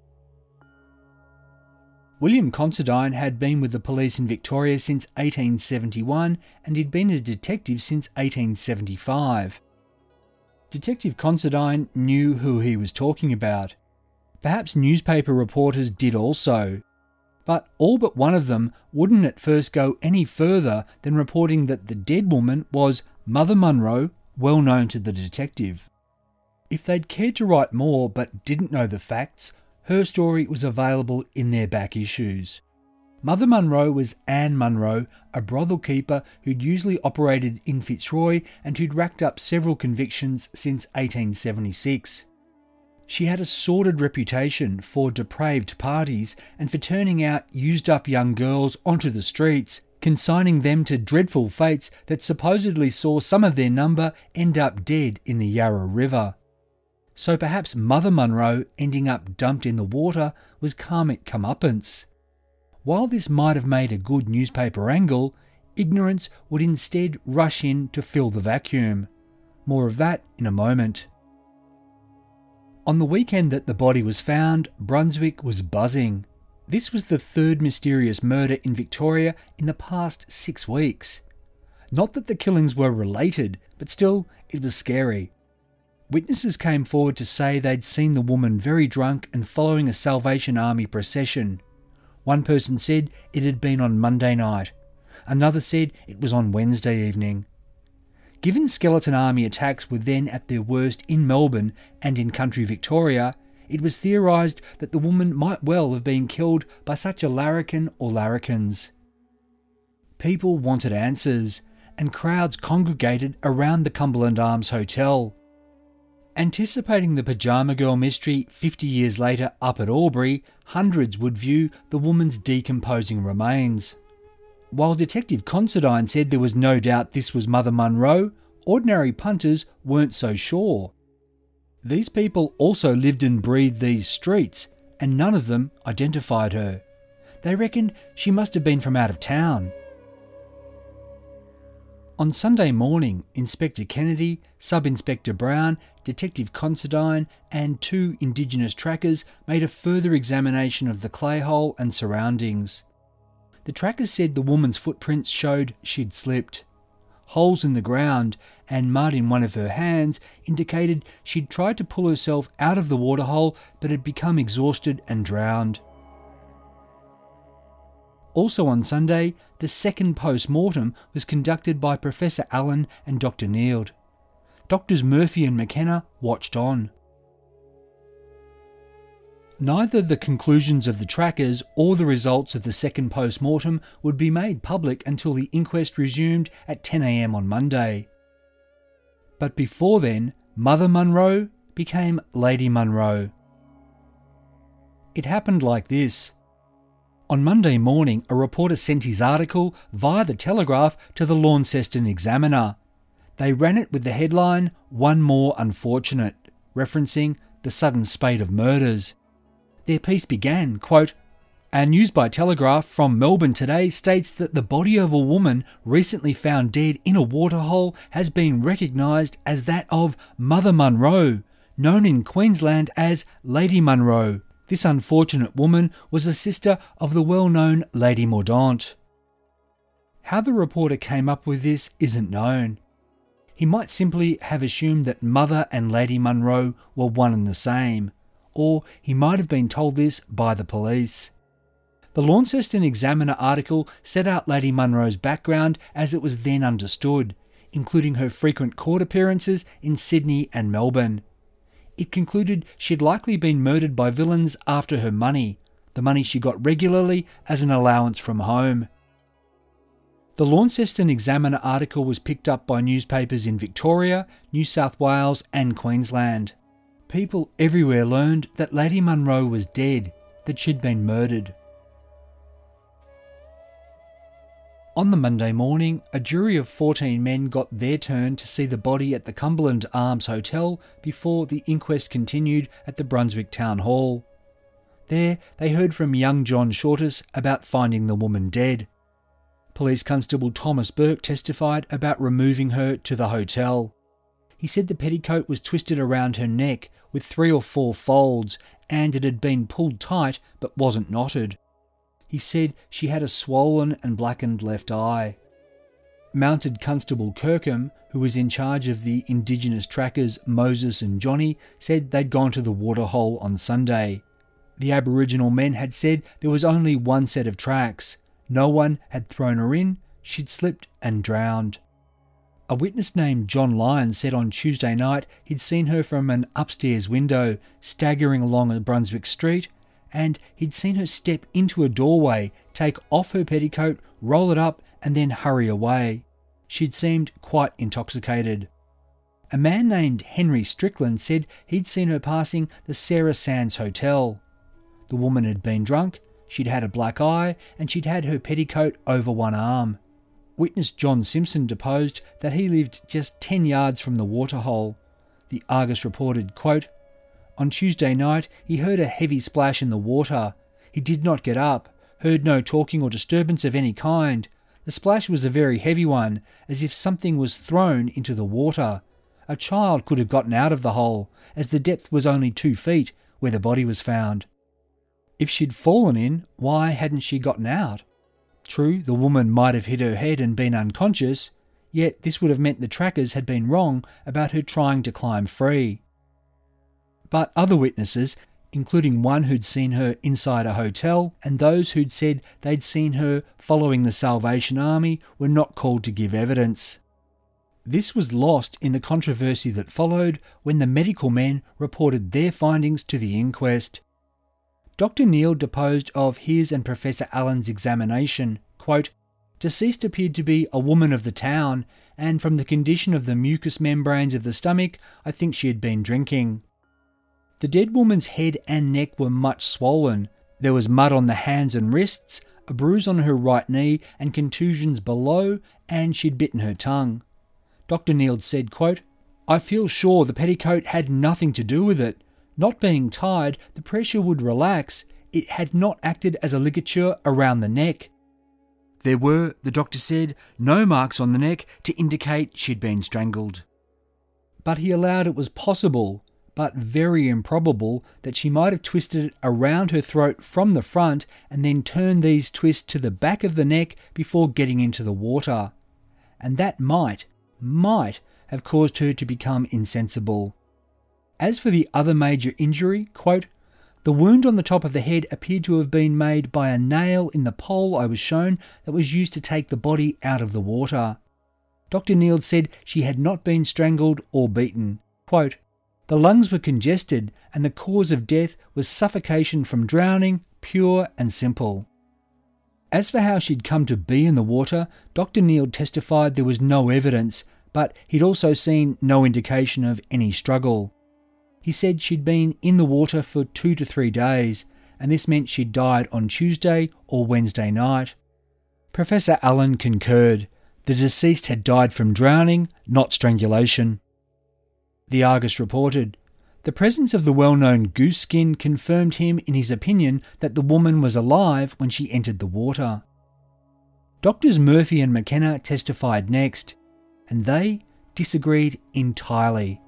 William Considine had been with the police in Victoria since eighteen seventy-one, and he'd been a detective since eighteen seventy-five. Detective Considine knew who he was talking about. Perhaps newspaper reporters did also. But all but one of them wouldn't at first go any further than reporting that the dead woman was Mother Munro, well known to the detective. If they'd cared to write more but didn't know the facts, her story was available in their back issues. Mother Munro was Anne Munro, a brothel keeper who'd usually operated in Fitzroy and who'd racked up several convictions since eighteen seventy-six. She had a sordid reputation for depraved parties and for turning out used-up young girls onto the streets, consigning them to dreadful fates that supposedly saw some of their number end up dead in the Yarra River. So perhaps Mother Munro ending up dumped in the water was karmic comeuppance. While this might have made a good newspaper angle, ignorance would instead rush in to fill the vacuum. More of that in a moment. On the weekend that the body was found, Brunswick was buzzing. This was the third mysterious murder in Victoria in the past six weeks. Not that the killings were related, but still, it was scary. Witnesses came forward to say they'd seen the woman very drunk and following a Salvation Army procession. One person said it had been on Monday night. Another said it was on Wednesday evening. Given Skeleton Army attacks were then at their worst in Melbourne and in country Victoria, it was theorised that the woman might well have been killed by such a larrikin or larrikins. People wanted answers, and crowds congregated around the Cumberland Arms Hotel. Anticipating the Pyjama Girl mystery fifty years later up at Albury, hundreds would view the woman's decomposing remains. While Detective Considine said there was no doubt this was Mother Munro, ordinary punters weren't so sure. These people also lived and breathed these streets, and none of them identified her. They reckoned she must have been from out of town. On Sunday morning, Inspector Kennedy, Sub-Inspector Brown, Detective Considine and two Indigenous trackers made a further examination of the clay hole and surroundings. The trackers said the woman's footprints showed she'd slipped. Holes in the ground and mud in one of her hands indicated she'd tried to pull herself out of the waterhole but had become exhausted and drowned. Also on Sunday, the second post-mortem was conducted by Professor Allen and Doctor Neild. Doctors Murphy and McKenna watched on. Neither the conclusions of the trackers or the results of the second post-mortem would be made public until the inquest resumed at ten a m on Monday. But before then, Mother Munro became Lady Munro. It happened like this. On Monday morning, a reporter sent his article via the Telegraph to the Launceston Examiner. They ran it with the headline, "One More Unfortunate," referencing the sudden spate of murders. Their piece began, quote, "Our news by telegraph from Melbourne today states that the body of a woman recently found dead in a waterhole has been recognised as that of Mother Munro, known in Queensland as Lady Munro. This unfortunate woman was a sister of the well-known Lady Mordaunt." How the reporter came up with this isn't known. He might simply have assumed that Mother and Lady Munro were one and the same, or he might have been told this by the police. The Launceston Examiner article set out Lady Munro's background as it was then understood, including her frequent court appearances in Sydney and Melbourne. It concluded she'd likely been murdered by villains after her money, the money she got regularly as an allowance from home. The Launceston Examiner article was picked up by newspapers in Victoria, New South Wales and Queensland. people everywhere learned that Lady Munro was dead, that she'd been murdered. On the Monday morning, a jury of fourteen men got their turn to see the body at the Cumberland Arms Hotel before the inquest continued at the Brunswick Town Hall. There, they heard from young John Shortis about finding the woman dead. Police Constable Thomas Burke testified about removing her to the hotel. He said the petticoat was twisted around her neck with three or four folds and it had been pulled tight but wasn't knotted. He said she had a swollen and blackened left eye. Mounted Constable Kirkham, who was in charge of the Indigenous trackers Moses and Johnny, said they'd gone to the waterhole on Sunday. The Aboriginal men had said there was only one set of tracks. No one had thrown her in, she'd slipped and drowned. A witness named John Lyons said on Tuesday night he'd seen her from an upstairs window, staggering along a Brunswick street, and he'd seen her step into a doorway, take off her petticoat, roll it up, and then hurry away. She'd seemed quite intoxicated. A man named Henry Strickland said he'd seen her passing the Sarah Sands Hotel. The woman had been drunk, she'd had a black eye, and she'd had her petticoat over one arm. Witness John Simpson deposed that he lived just ten yards from the waterhole. The Argus reported, quote, "On Tuesday night he heard a heavy splash in the water. He did not get up, heard no talking or disturbance of any kind. The splash was a very heavy one, as if something was thrown into the water. A child could have gotten out of the hole, as the depth was only two feet where the body was found. If she'd fallen in, why hadn't she gotten out? True, the woman might have hit her head and been unconscious, yet this would have meant the trackers had been wrong about her trying to climb free." But other witnesses, including one who'd seen her inside a hotel and those who'd said they'd seen her following the Salvation Army, were not called to give evidence. This was lost in the controversy that followed when the medical men reported their findings to the inquest. Doctor Neal deposed of his and Professor Allen's examination, quote, "Deceased appeared to be a woman of the town, and from the condition of the mucous membranes of the stomach, I think she had been drinking. The dead woman's head and neck were much swollen. There was mud on the hands and wrists, a bruise on her right knee, and contusions below, and she'd bitten her tongue." Doctor Neal said, quote, "I feel sure the petticoat had nothing to do with it. Not being tied, the pressure would relax. It had not acted as a ligature around the neck. There were, the doctor said, no marks on the neck to indicate she'd been strangled." But he allowed it was possible, but very improbable, that she might have twisted it around her throat from the front and then turned these twists to the back of the neck before getting into the water. And that might, might have caused her to become insensible. As for the other major injury, quote, "The wound on the top of the head appeared to have been made by a nail in the pole I was shown that was used to take the body out of the water." Doctor Neal said she had not been strangled or beaten. Quote, "The lungs were congested and the cause of death was suffocation from drowning, pure and simple." As for how she'd come to be in the water, Doctor Neal testified there was no evidence, but he'd also seen no indication of any struggle. He said she'd been in the water for two to three days, and this meant she'd died on Tuesday or Wednesday night. Professor Allen concurred. The deceased had died from drowning, not strangulation. The Argus reported, "The presence of the well-known goose skin confirmed him in his opinion that the woman was alive when she entered the water." Doctors Murphy and McKenna testified next, and they disagreed entirely.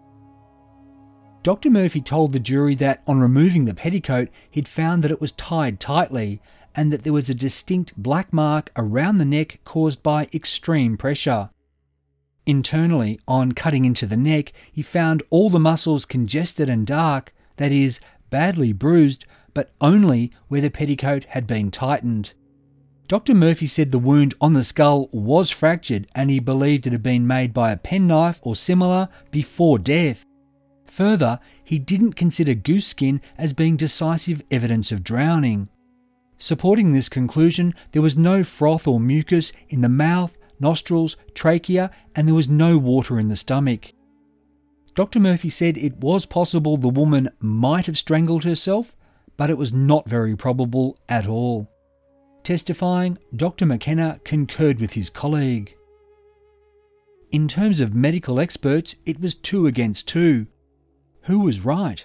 Doctor Murphy told the jury that on removing the petticoat, he'd found that it was tied tightly and that there was a distinct black mark around the neck caused by extreme pressure. Internally, on cutting into the neck, he found all the muscles congested and dark, that is, badly bruised, but only where the petticoat had been tightened. Doctor Murphy said the wound on the skull was fractured and he believed it had been made by a penknife or similar before death. Further, he didn't consider goose skin as being decisive evidence of drowning. Supporting this conclusion, there was no froth or mucus in the mouth, nostrils, trachea, and there was no water in the stomach. Doctor Murphy said it was possible the woman might have strangled herself, but it was not very probable at all. Testifying, Doctor McKenna concurred with his colleague. In terms of medical experts, it was two against two. Who was right?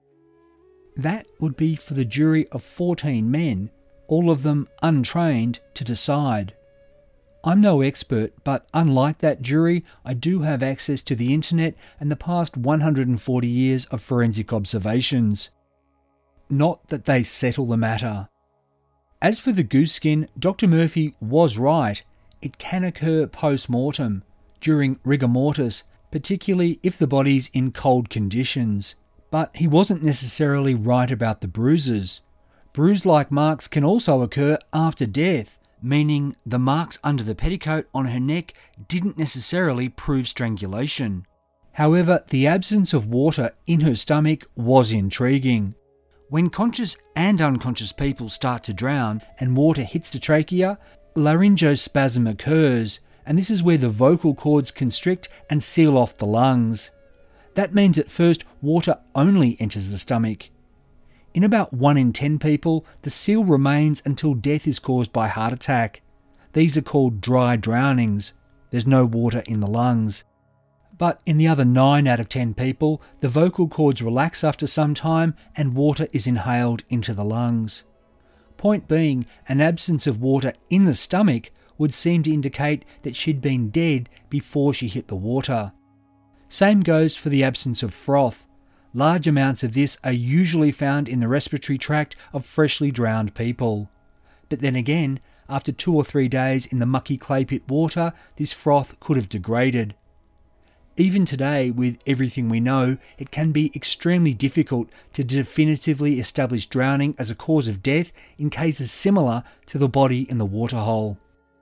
That would be for the jury of fourteen men, all of them untrained, to decide. I'm no expert, but unlike that jury, I do have access to the internet and the past one hundred forty years of forensic observations. Not that they settle the matter. As for the goose skin, Doctor Murphy was right. It can occur post-mortem, during rigor mortis, particularly if the body's in cold conditions. But he wasn't necessarily right about the bruises. Bruise-like marks can also occur after death, meaning the marks under the petticoat on her neck didn't necessarily prove strangulation. However, the absence of water in her stomach was intriguing. When conscious and unconscious people start to drown and water hits the trachea, laryngospasm occurs, and this is where the vocal cords constrict and seal off the lungs. That means at first water only enters the stomach. In about one in ten people, the seal remains until death is caused by heart attack. These are called dry drownings. There's no water in the lungs. But in the other nine out of ten people, the vocal cords relax after some time and water is inhaled into the lungs. Point being, an absence of water in the stomach would seem to indicate that she'd been dead before she hit the water. Same goes for the absence of froth. Large amounts of this are usually found in the respiratory tract of freshly drowned people. But then again, after two or three days in the mucky clay pit water, this froth could have degraded. Even today, with everything we know, it can be extremely difficult to definitively establish drowning as a cause of death in cases similar to the body in the waterhole.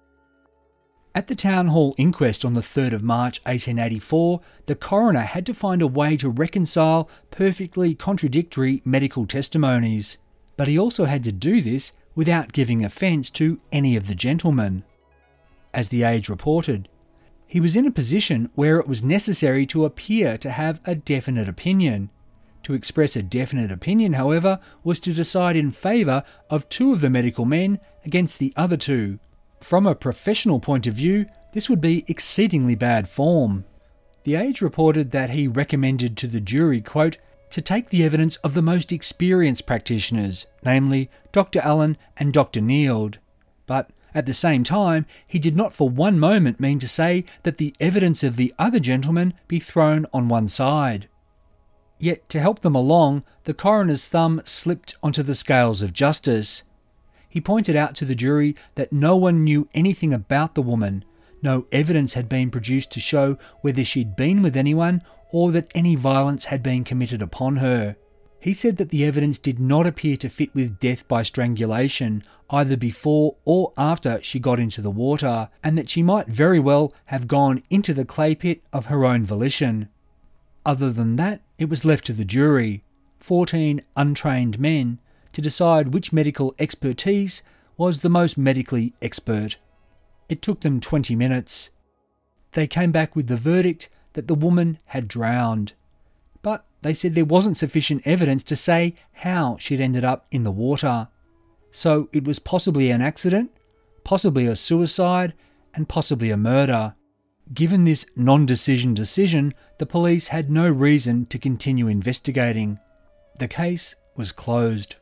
At the Town Hall inquest on the third of March eighteen eighty-four, the coroner had to find a way to reconcile perfectly contradictory medical testimonies. But he also had to do this without giving offence to any of the gentlemen. As the Age reported, he was in a position where it was necessary to appear to have a definite opinion. To express a definite opinion, however, was to decide in favour of two of the medical men against the other two. From a professional point of view, this would be exceedingly bad form. The Age reported that he recommended to the jury, quote, to take the evidence of the most experienced practitioners, namely Doctor Allen and Doctor Neild. But at the same time, he did not for one moment mean to say that the evidence of the other gentlemen be thrown on one side. Yet, to help them along, the coroner's thumb slipped onto the scales of justice. He pointed out to the jury that no one knew anything about the woman. No evidence had been produced to show whether she'd been with anyone or that any violence had been committed upon her. He said that the evidence did not appear to fit with death by strangulation, either before or after she got into the water, and that she might very well have gone into the clay pit of her own volition. Other than that, it was left to the jury, fourteen untrained men, to decide which medical expertise was the most medically expert. It took them twenty minutes. They came back with the verdict that the woman had drowned. But they said there wasn't sufficient evidence to say how she'd ended up in the water. So it was possibly an accident, possibly a suicide, and possibly a murder. Given this non-decision decision, the police had no reason to continue investigating. The case was closed.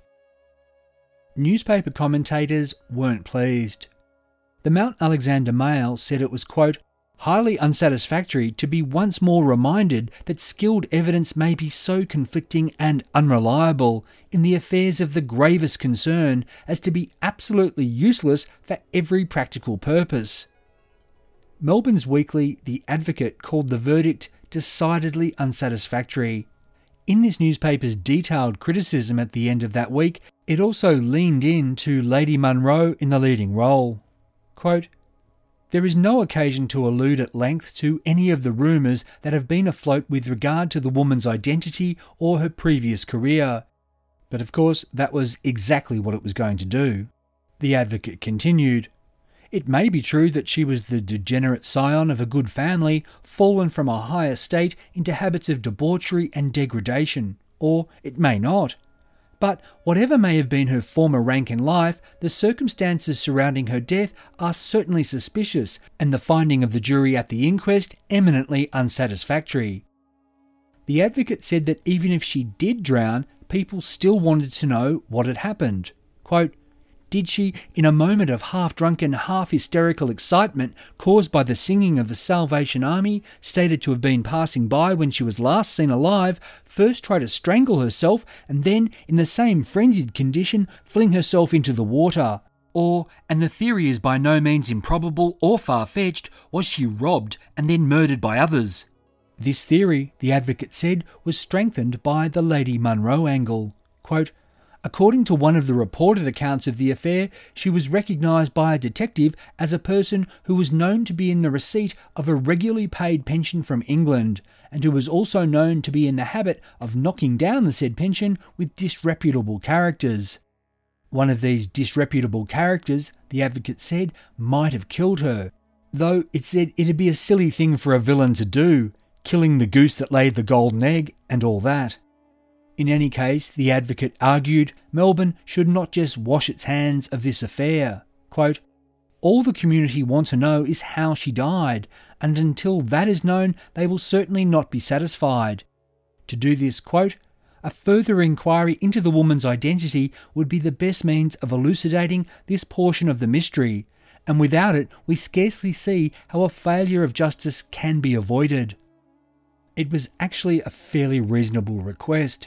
Newspaper commentators weren't pleased. The Mount Alexander Mail said it was, quote, highly unsatisfactory to be once more reminded that skilled evidence may be so conflicting and unreliable in the affairs of the gravest concern as to be absolutely useless for every practical purpose. Melbourne's weekly The Advocate called the verdict decidedly unsatisfactory. In this newspaper's detailed criticism at the end of that week, it also leaned in to Lady Munro in the leading role. Quote, there is no occasion to allude at length to any of the rumours that have been afloat with regard to the woman's identity or her previous career. But of course, that was exactly what it was going to do. The Advocate continued, it may be true that she was the degenerate scion of a good family, fallen from a high estate into habits of debauchery and degradation, or it may not. But whatever may have been her former rank in life, the circumstances surrounding her death are certainly suspicious, and the finding of the jury at the inquest eminently unsatisfactory. The advocate said that even if she did drown, people still wanted to know what had happened. Quote, "Did she, in a moment of half-drunken, half-hysterical excitement caused by the singing of the Salvation Army, stated to have been passing by when she was last seen alive, first try to strangle herself and then, in the same frenzied condition, fling herself into the water? Or, and the theory is by no means improbable or far-fetched, was she robbed and then murdered by others?" This theory, the advocate said, was strengthened by the Lady Munro angle. Quote, "According to one of the reported accounts of the affair, she was recognised by a detective as a person who was known to be in the receipt of a regularly paid pension from England, and who was also known to be in the habit of knocking down the said pension with disreputable characters. One of these disreputable characters, the advocate said, might have killed her, though it said it'd be a silly thing for a villain to do, killing the goose that laid the golden egg and all that. In any case, the advocate argued Melbourne should not just wash its hands of this affair. Quote, "All the community want to know is how she died, and until that is known, they will certainly not be satisfied. To do this, quote, a further inquiry into the woman's identity would be the best means of elucidating this portion of the mystery, and without it we scarcely see how a failure of justice can be avoided." It was actually a fairly reasonable request.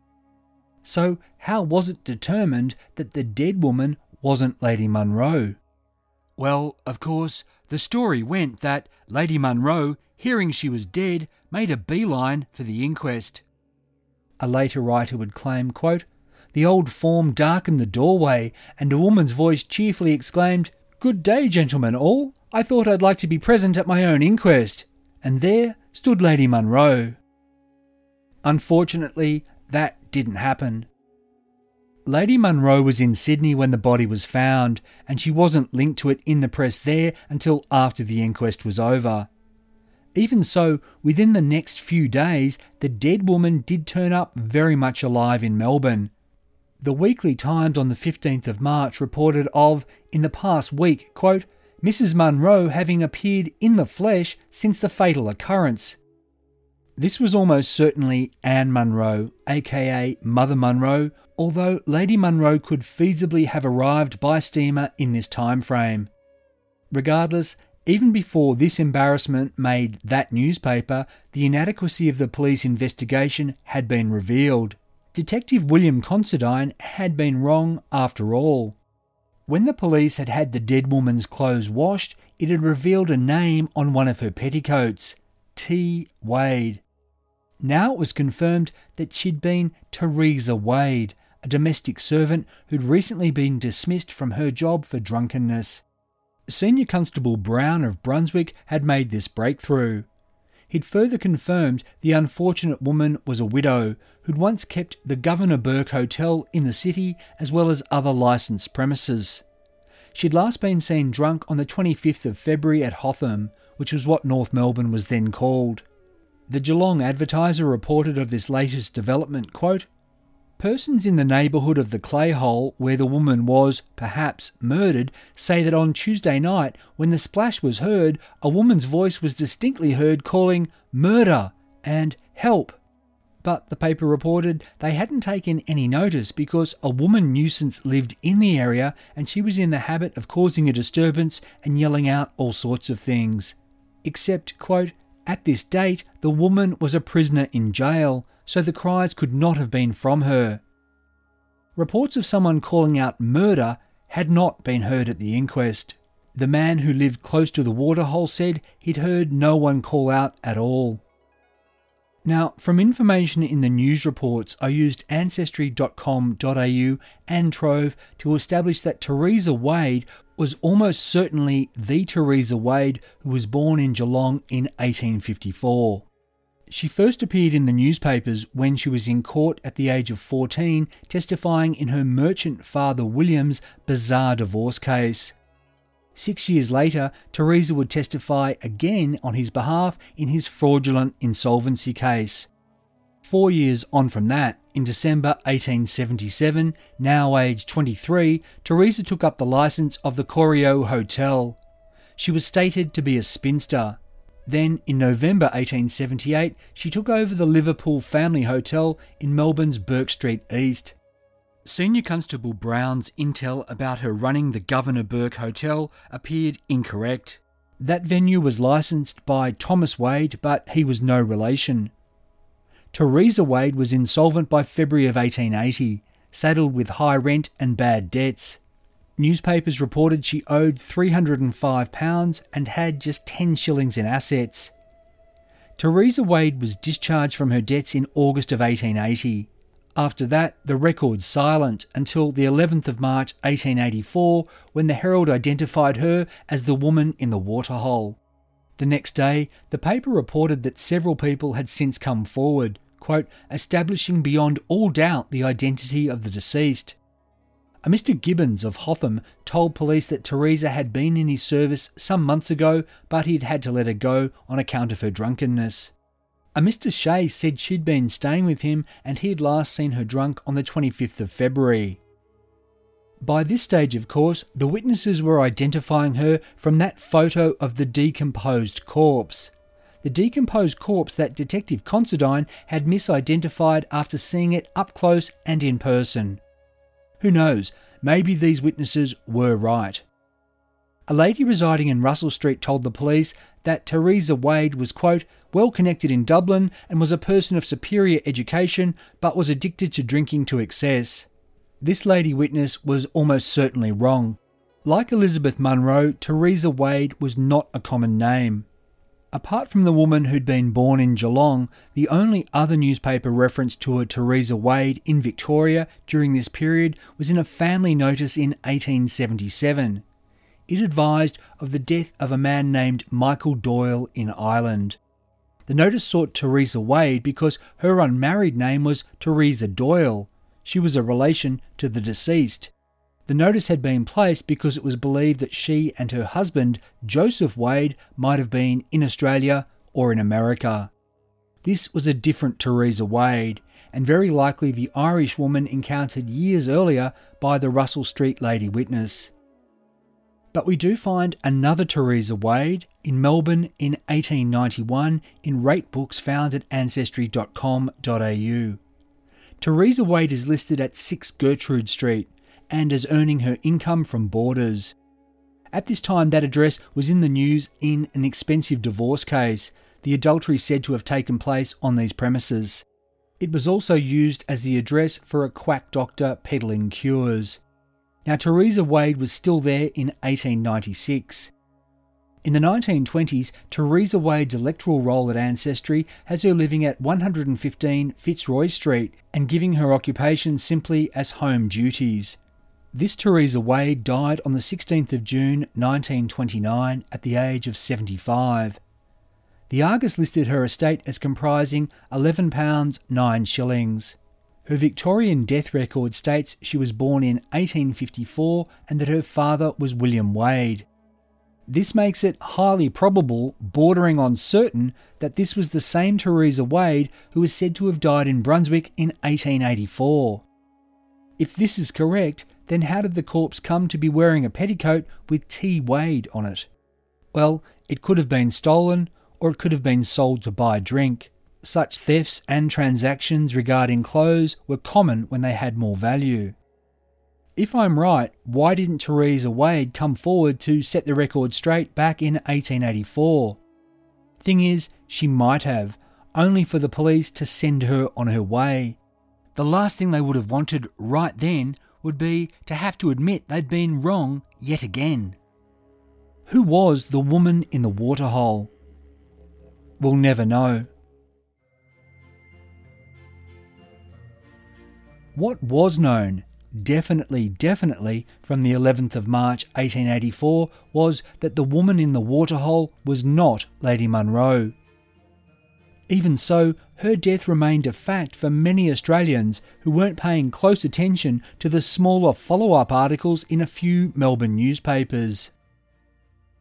So how was it determined that the dead woman wasn't Lady Munro? Well, of course, the story went that Lady Munro, hearing she was dead, made a beeline for the inquest. A later writer would claim, quote, "The old form darkened the doorway, and a woman's voice cheerfully exclaimed, 'Good day, gentlemen all. I thought I'd like to be present at my own inquest.' And there stood Lady Munro." Unfortunately, that didn't happen. Lady Munro was in Sydney when the body was found, and she wasn't linked to it in the press there until after the inquest was over. Even so, within the next few days, the dead woman did turn up very much alive in Melbourne. The Weekly Times on the fifteenth of March reported of, in the past week, quote, "Missus Munro having appeared in the flesh since the fatal occurrence." This was almost certainly Anne Munro, aka Mother Munro, although Lady Munro could feasibly have arrived by steamer in this time frame. Regardless, even before this embarrassment made that newspaper, the inadequacy of the police investigation had been revealed. Detective William Considine had been wrong after all. When the police had had the dead woman's clothes washed, it had revealed a name on one of her petticoats, T. Wade. Now it was confirmed that she'd been Teresa Wade, a domestic servant who'd recently been dismissed from her job for drunkenness. Senior Constable Brown of Brunswick had made this breakthrough. He'd further confirmed the unfortunate woman was a widow who'd once kept the Governor Burke Hotel in the city as well as other licensed premises. She'd last been seen drunk on the twenty-fifth of February at Hotham, which was what North Melbourne was then called. The Geelong Advertiser reported of this latest development, quote, "Persons in the neighbourhood of the clay hole where the woman was, perhaps, murdered, say that on Tuesday night, when the splash was heard, a woman's voice was distinctly heard calling 'Murder' and 'Help.' But the paper reported they hadn't taken any notice because a woman nuisance lived in the area and she was in the habit of causing a disturbance and yelling out all sorts of things. Except, quote, at this date, the woman was a prisoner in jail, so the cries could not have been from her. Reports of someone calling out murder had not been heard at the inquest. The man who lived close to the waterhole said he'd heard no one call out at all. Now, from information in the news reports, I used ancestry dot com dot a u and Trove to establish that Teresa Wade was almost certainly the Teresa Wade who was born in Geelong in eighteen fifty-four. She first appeared in the newspapers when she was in court at the age of fourteen, testifying in her merchant father William's bizarre divorce case. Six years later, Teresa would testify again on his behalf in his fraudulent insolvency case. Four years on from that, in December eighteen seventy-seven, now aged twenty-three, Teresa took up the licence of the Corio Hotel. She was stated to be a spinster. Then, in November eighteen seventy-eight, she took over the Liverpool Family Hotel in Melbourne's Bourke Street East. Senior Constable Brown's intel about her running the Governor Bourke Hotel appeared incorrect. That venue was licensed by Thomas Wade, but he was no relation. Teresa Wade was insolvent by February of eighteen eighty, saddled with high rent and bad debts. Newspapers reported she owed three hundred five pounds and had just ten shillings in assets. Teresa Wade was discharged from her debts in August of eighteen eighty. After that, the record's silent until the eleventh of March eighteen eighty-four, when the Herald identified her as the woman in the waterhole. The next day, the paper reported that several people had since come forward, quote, establishing beyond all doubt the identity of the deceased. A Mister Gibbons of Hotham told police that Teresa had been in his service some months ago, but he'd had to let her go on account of her drunkenness. A Mister Shea said she'd been staying with him and he'd last seen her drunk on the twenty-fifth of February. By this stage, of course, the witnesses were identifying her from that photo of the decomposed corpse. The decomposed corpse that Detective Considine had misidentified after seeing it up close and in person. Who knows, maybe these witnesses were right. A lady residing in Russell Street told the police that Teresa Wade was, quote, well connected in Dublin and was a person of superior education but was addicted to drinking to excess. This lady witness was almost certainly wrong. Like Elizabeth Munro, Teresa Wade was not a common name. Apart from the woman who'd been born in Geelong, the only other newspaper reference to a Teresa Wade in Victoria during this period was in a family notice in eighteen seventy-seven. It advised of the death of a man named Michael Doyle in Ireland. The notice sought Teresa Wade because her unmarried name was Teresa Doyle. She was a relation to the deceased. The notice had been placed because it was believed that she and her husband, Joseph Wade, might have been in Australia or in America. This was a different Teresa Wade, and very likely the Irish woman encountered years earlier by the Russell Street lady witness. But we do find another Teresa Wade in Melbourne in eighteen ninety-one in rate books found at ancestry dot com dot a u. Teresa Wade is listed at six Gertrude Street and as earning her income from boarders. At this time, that address was in the news in an expensive divorce case, the adultery said to have taken place on these premises. It was also used as the address for a quack doctor peddling cures. Now, Teresa Wade was still there in eighteen ninety-six. In the nineteen twenties, Teresa Wade's electoral roll at Ancestry has her living at one hundred fifteen Fitzroy Street and giving her occupation simply as home duties. This Teresa Wade died on the sixteenth of June nineteen twenty-nine at the age of seventy-five. The Argus listed her estate as comprising eleven pounds nine shillings. Her Victorian death record states she was born in eighteen fifty-four and that her father was William Wade. This makes it highly probable, bordering on certain, that this was the same Teresa Wade who is said to have died in Brunswick in eighteen eighty-four. If this is correct, then how did the corpse come to be wearing a petticoat with T. Wade on it? Well, it could have been stolen, or it could have been sold to buy drink. Such thefts and transactions regarding clothes were common when they had more value. If I'm right, why didn't Teresa Wade come forward to set the record straight back in eighteen eighty-four? Thing is, she might have, only for the police to send her on her way. The last thing they would have wanted right then would be to have to admit they'd been wrong yet again. Who was the woman in the waterhole? We'll never know. What was known, definitely, definitely, from the eleventh of March eighteen eighty-four was that the woman in the waterhole was not Lady Munro. Even so, her death remained a fact for many Australians who weren't paying close attention to the smaller follow-up articles in a few Melbourne newspapers.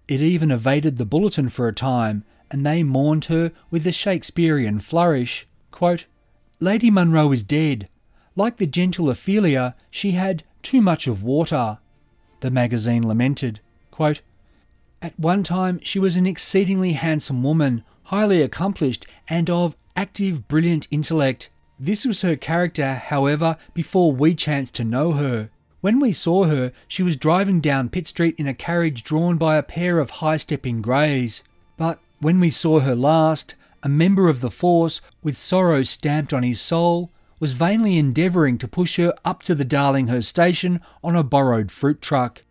It even evaded the Bulletin for a time, and they mourned her with the Shakespearean flourish. Quote, "Lady Munro is dead. Like the gentle Ophelia, she had too much of water." The magazine lamented. Quote, "At one time she was an exceedingly handsome woman, highly accomplished and of active, brilliant intellect. This was her character, however, before we chanced to know her. When we saw her, she was driving down Pitt Street in a carriage drawn by a pair of high-stepping greys. But when we saw her last, a member of the force, with sorrow stamped on his soul, was vainly endeavouring to push her up to the Darlinghurst station on a borrowed fruit truck."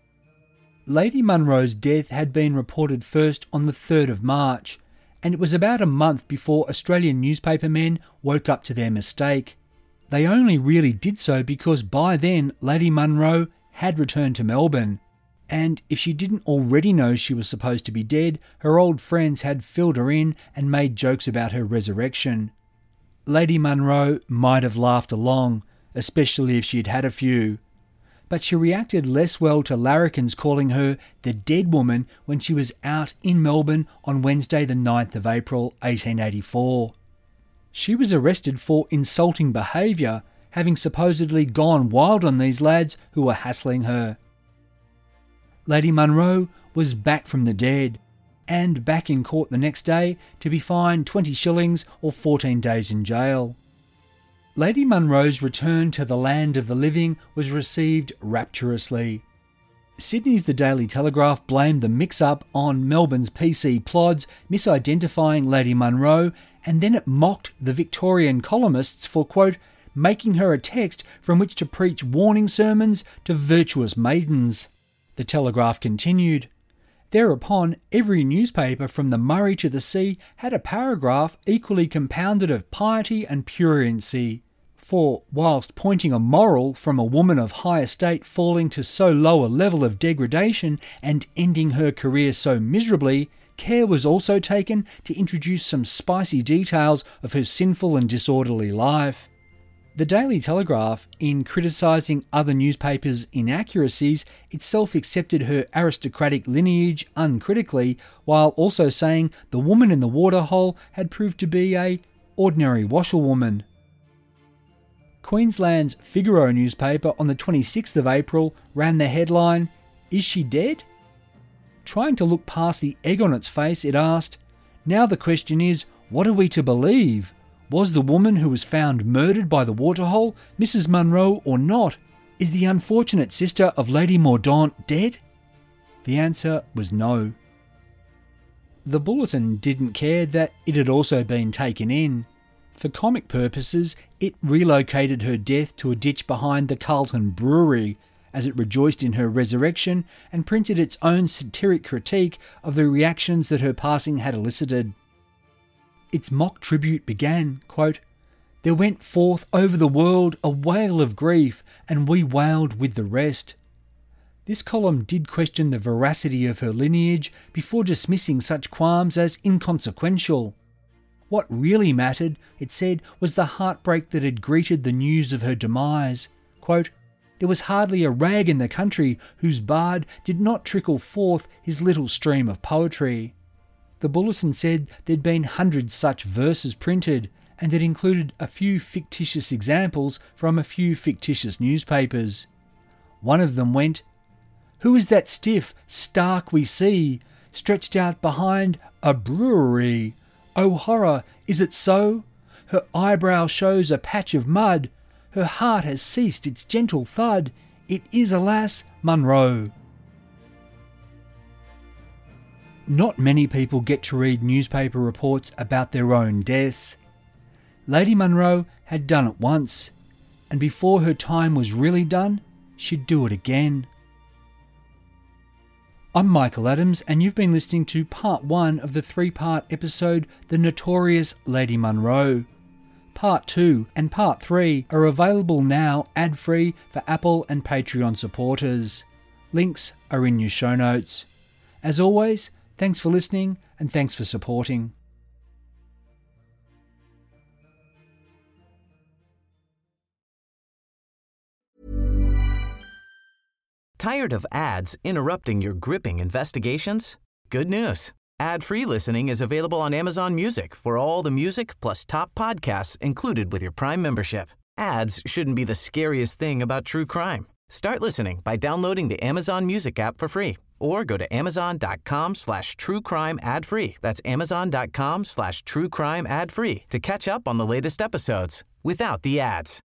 Lady Munro's death had been reported first on the third of March, and it was about a month before Australian newspapermen woke up to their mistake. They only really did so because by then Lady Munro had returned to Melbourne, and if she didn't already know she was supposed to be dead, her old friends had filled her in and made jokes about her resurrection. Lady Munro might have laughed along, especially if she'd had a few, but she reacted less well to larrikins calling her the dead woman when she was out in Melbourne on Wednesday the ninth of April eighteen eighty-four. She was arrested for insulting behaviour, having supposedly gone wild on these lads who were hassling her. Lady Munro was back from the dead, and back in court the next day to be fined twenty shillings or fourteen days in jail. Lady Munro's return to the land of the living was received rapturously. Sydney's The Daily Telegraph blamed the mix-up on Melbourne's P C plods misidentifying Lady Munro, and then it mocked the Victorian columnists for, quote, making her a text from which to preach warning sermons to virtuous maidens. The Telegraph continued, "Thereupon, every newspaper from the Murray to the sea had a paragraph equally compounded of piety and pruriency. For, whilst pointing a moral from a woman of high estate falling to so low a level of degradation and ending her career so miserably, care was also taken to introduce some spicy details of her sinful and disorderly life." The Daily Telegraph, in criticising other newspapers' inaccuracies, itself accepted her aristocratic lineage uncritically, while also saying the woman in the waterhole had proved to be a ordinary washerwoman. Queensland's Figaro newspaper on the twenty-sixth of April ran the headline, "Is she dead?" Trying to look past the egg on its face, it asked, "Now the question is, what are we to believe? Was the woman who was found murdered by the waterhole Missus Munro or not? Is the unfortunate sister of Lady Mordaunt dead?" The answer was no. The Bulletin didn't care that it had also been taken in. For comic purposes, it relocated her death to a ditch behind the Carlton Brewery, as it rejoiced in her resurrection and printed its own satiric critique of the reactions that her passing had elicited. Its mock tribute began, quote, "There went forth over the world a wail of grief, and we wailed with the rest." This column did question the veracity of her lineage before dismissing such qualms as inconsequential. What really mattered, it said, was the heartbreak that had greeted the news of her demise. Quote, "There was hardly a rag in the country whose bard did not trickle forth his little stream of poetry." The Bulletin said there'd been hundreds such verses printed, and it included a few fictitious examples from a few fictitious newspapers. One of them went, "Who is that stiff, stark we see, stretched out behind a brewery? Oh horror, is it so? Her eyebrow shows a patch of mud, her heart has ceased its gentle thud, it is, alas, Munro." Not many people get to read newspaper reports about their own deaths. Lady Munro had done it once, and before her time was really done, she'd do it again. I'm Michael Adams, and you've been listening to part one of the three-part episode, The Notorious Lady Munro. Part two and part three are available now ad-free for Apple and Patreon supporters. Links are in your show notes. As always, thanks for listening and thanks for supporting. Tired of ads interrupting your gripping investigations? Good news. Ad-free listening is available on Amazon Music for all the music plus top podcasts included with your Prime membership. Ads shouldn't be the scariest thing about true crime. Start listening by downloading the Amazon Music app for free or go to amazon.com slash true crime ad free. That's amazon.com slash true crime ad free to catch up on the latest episodes without the ads.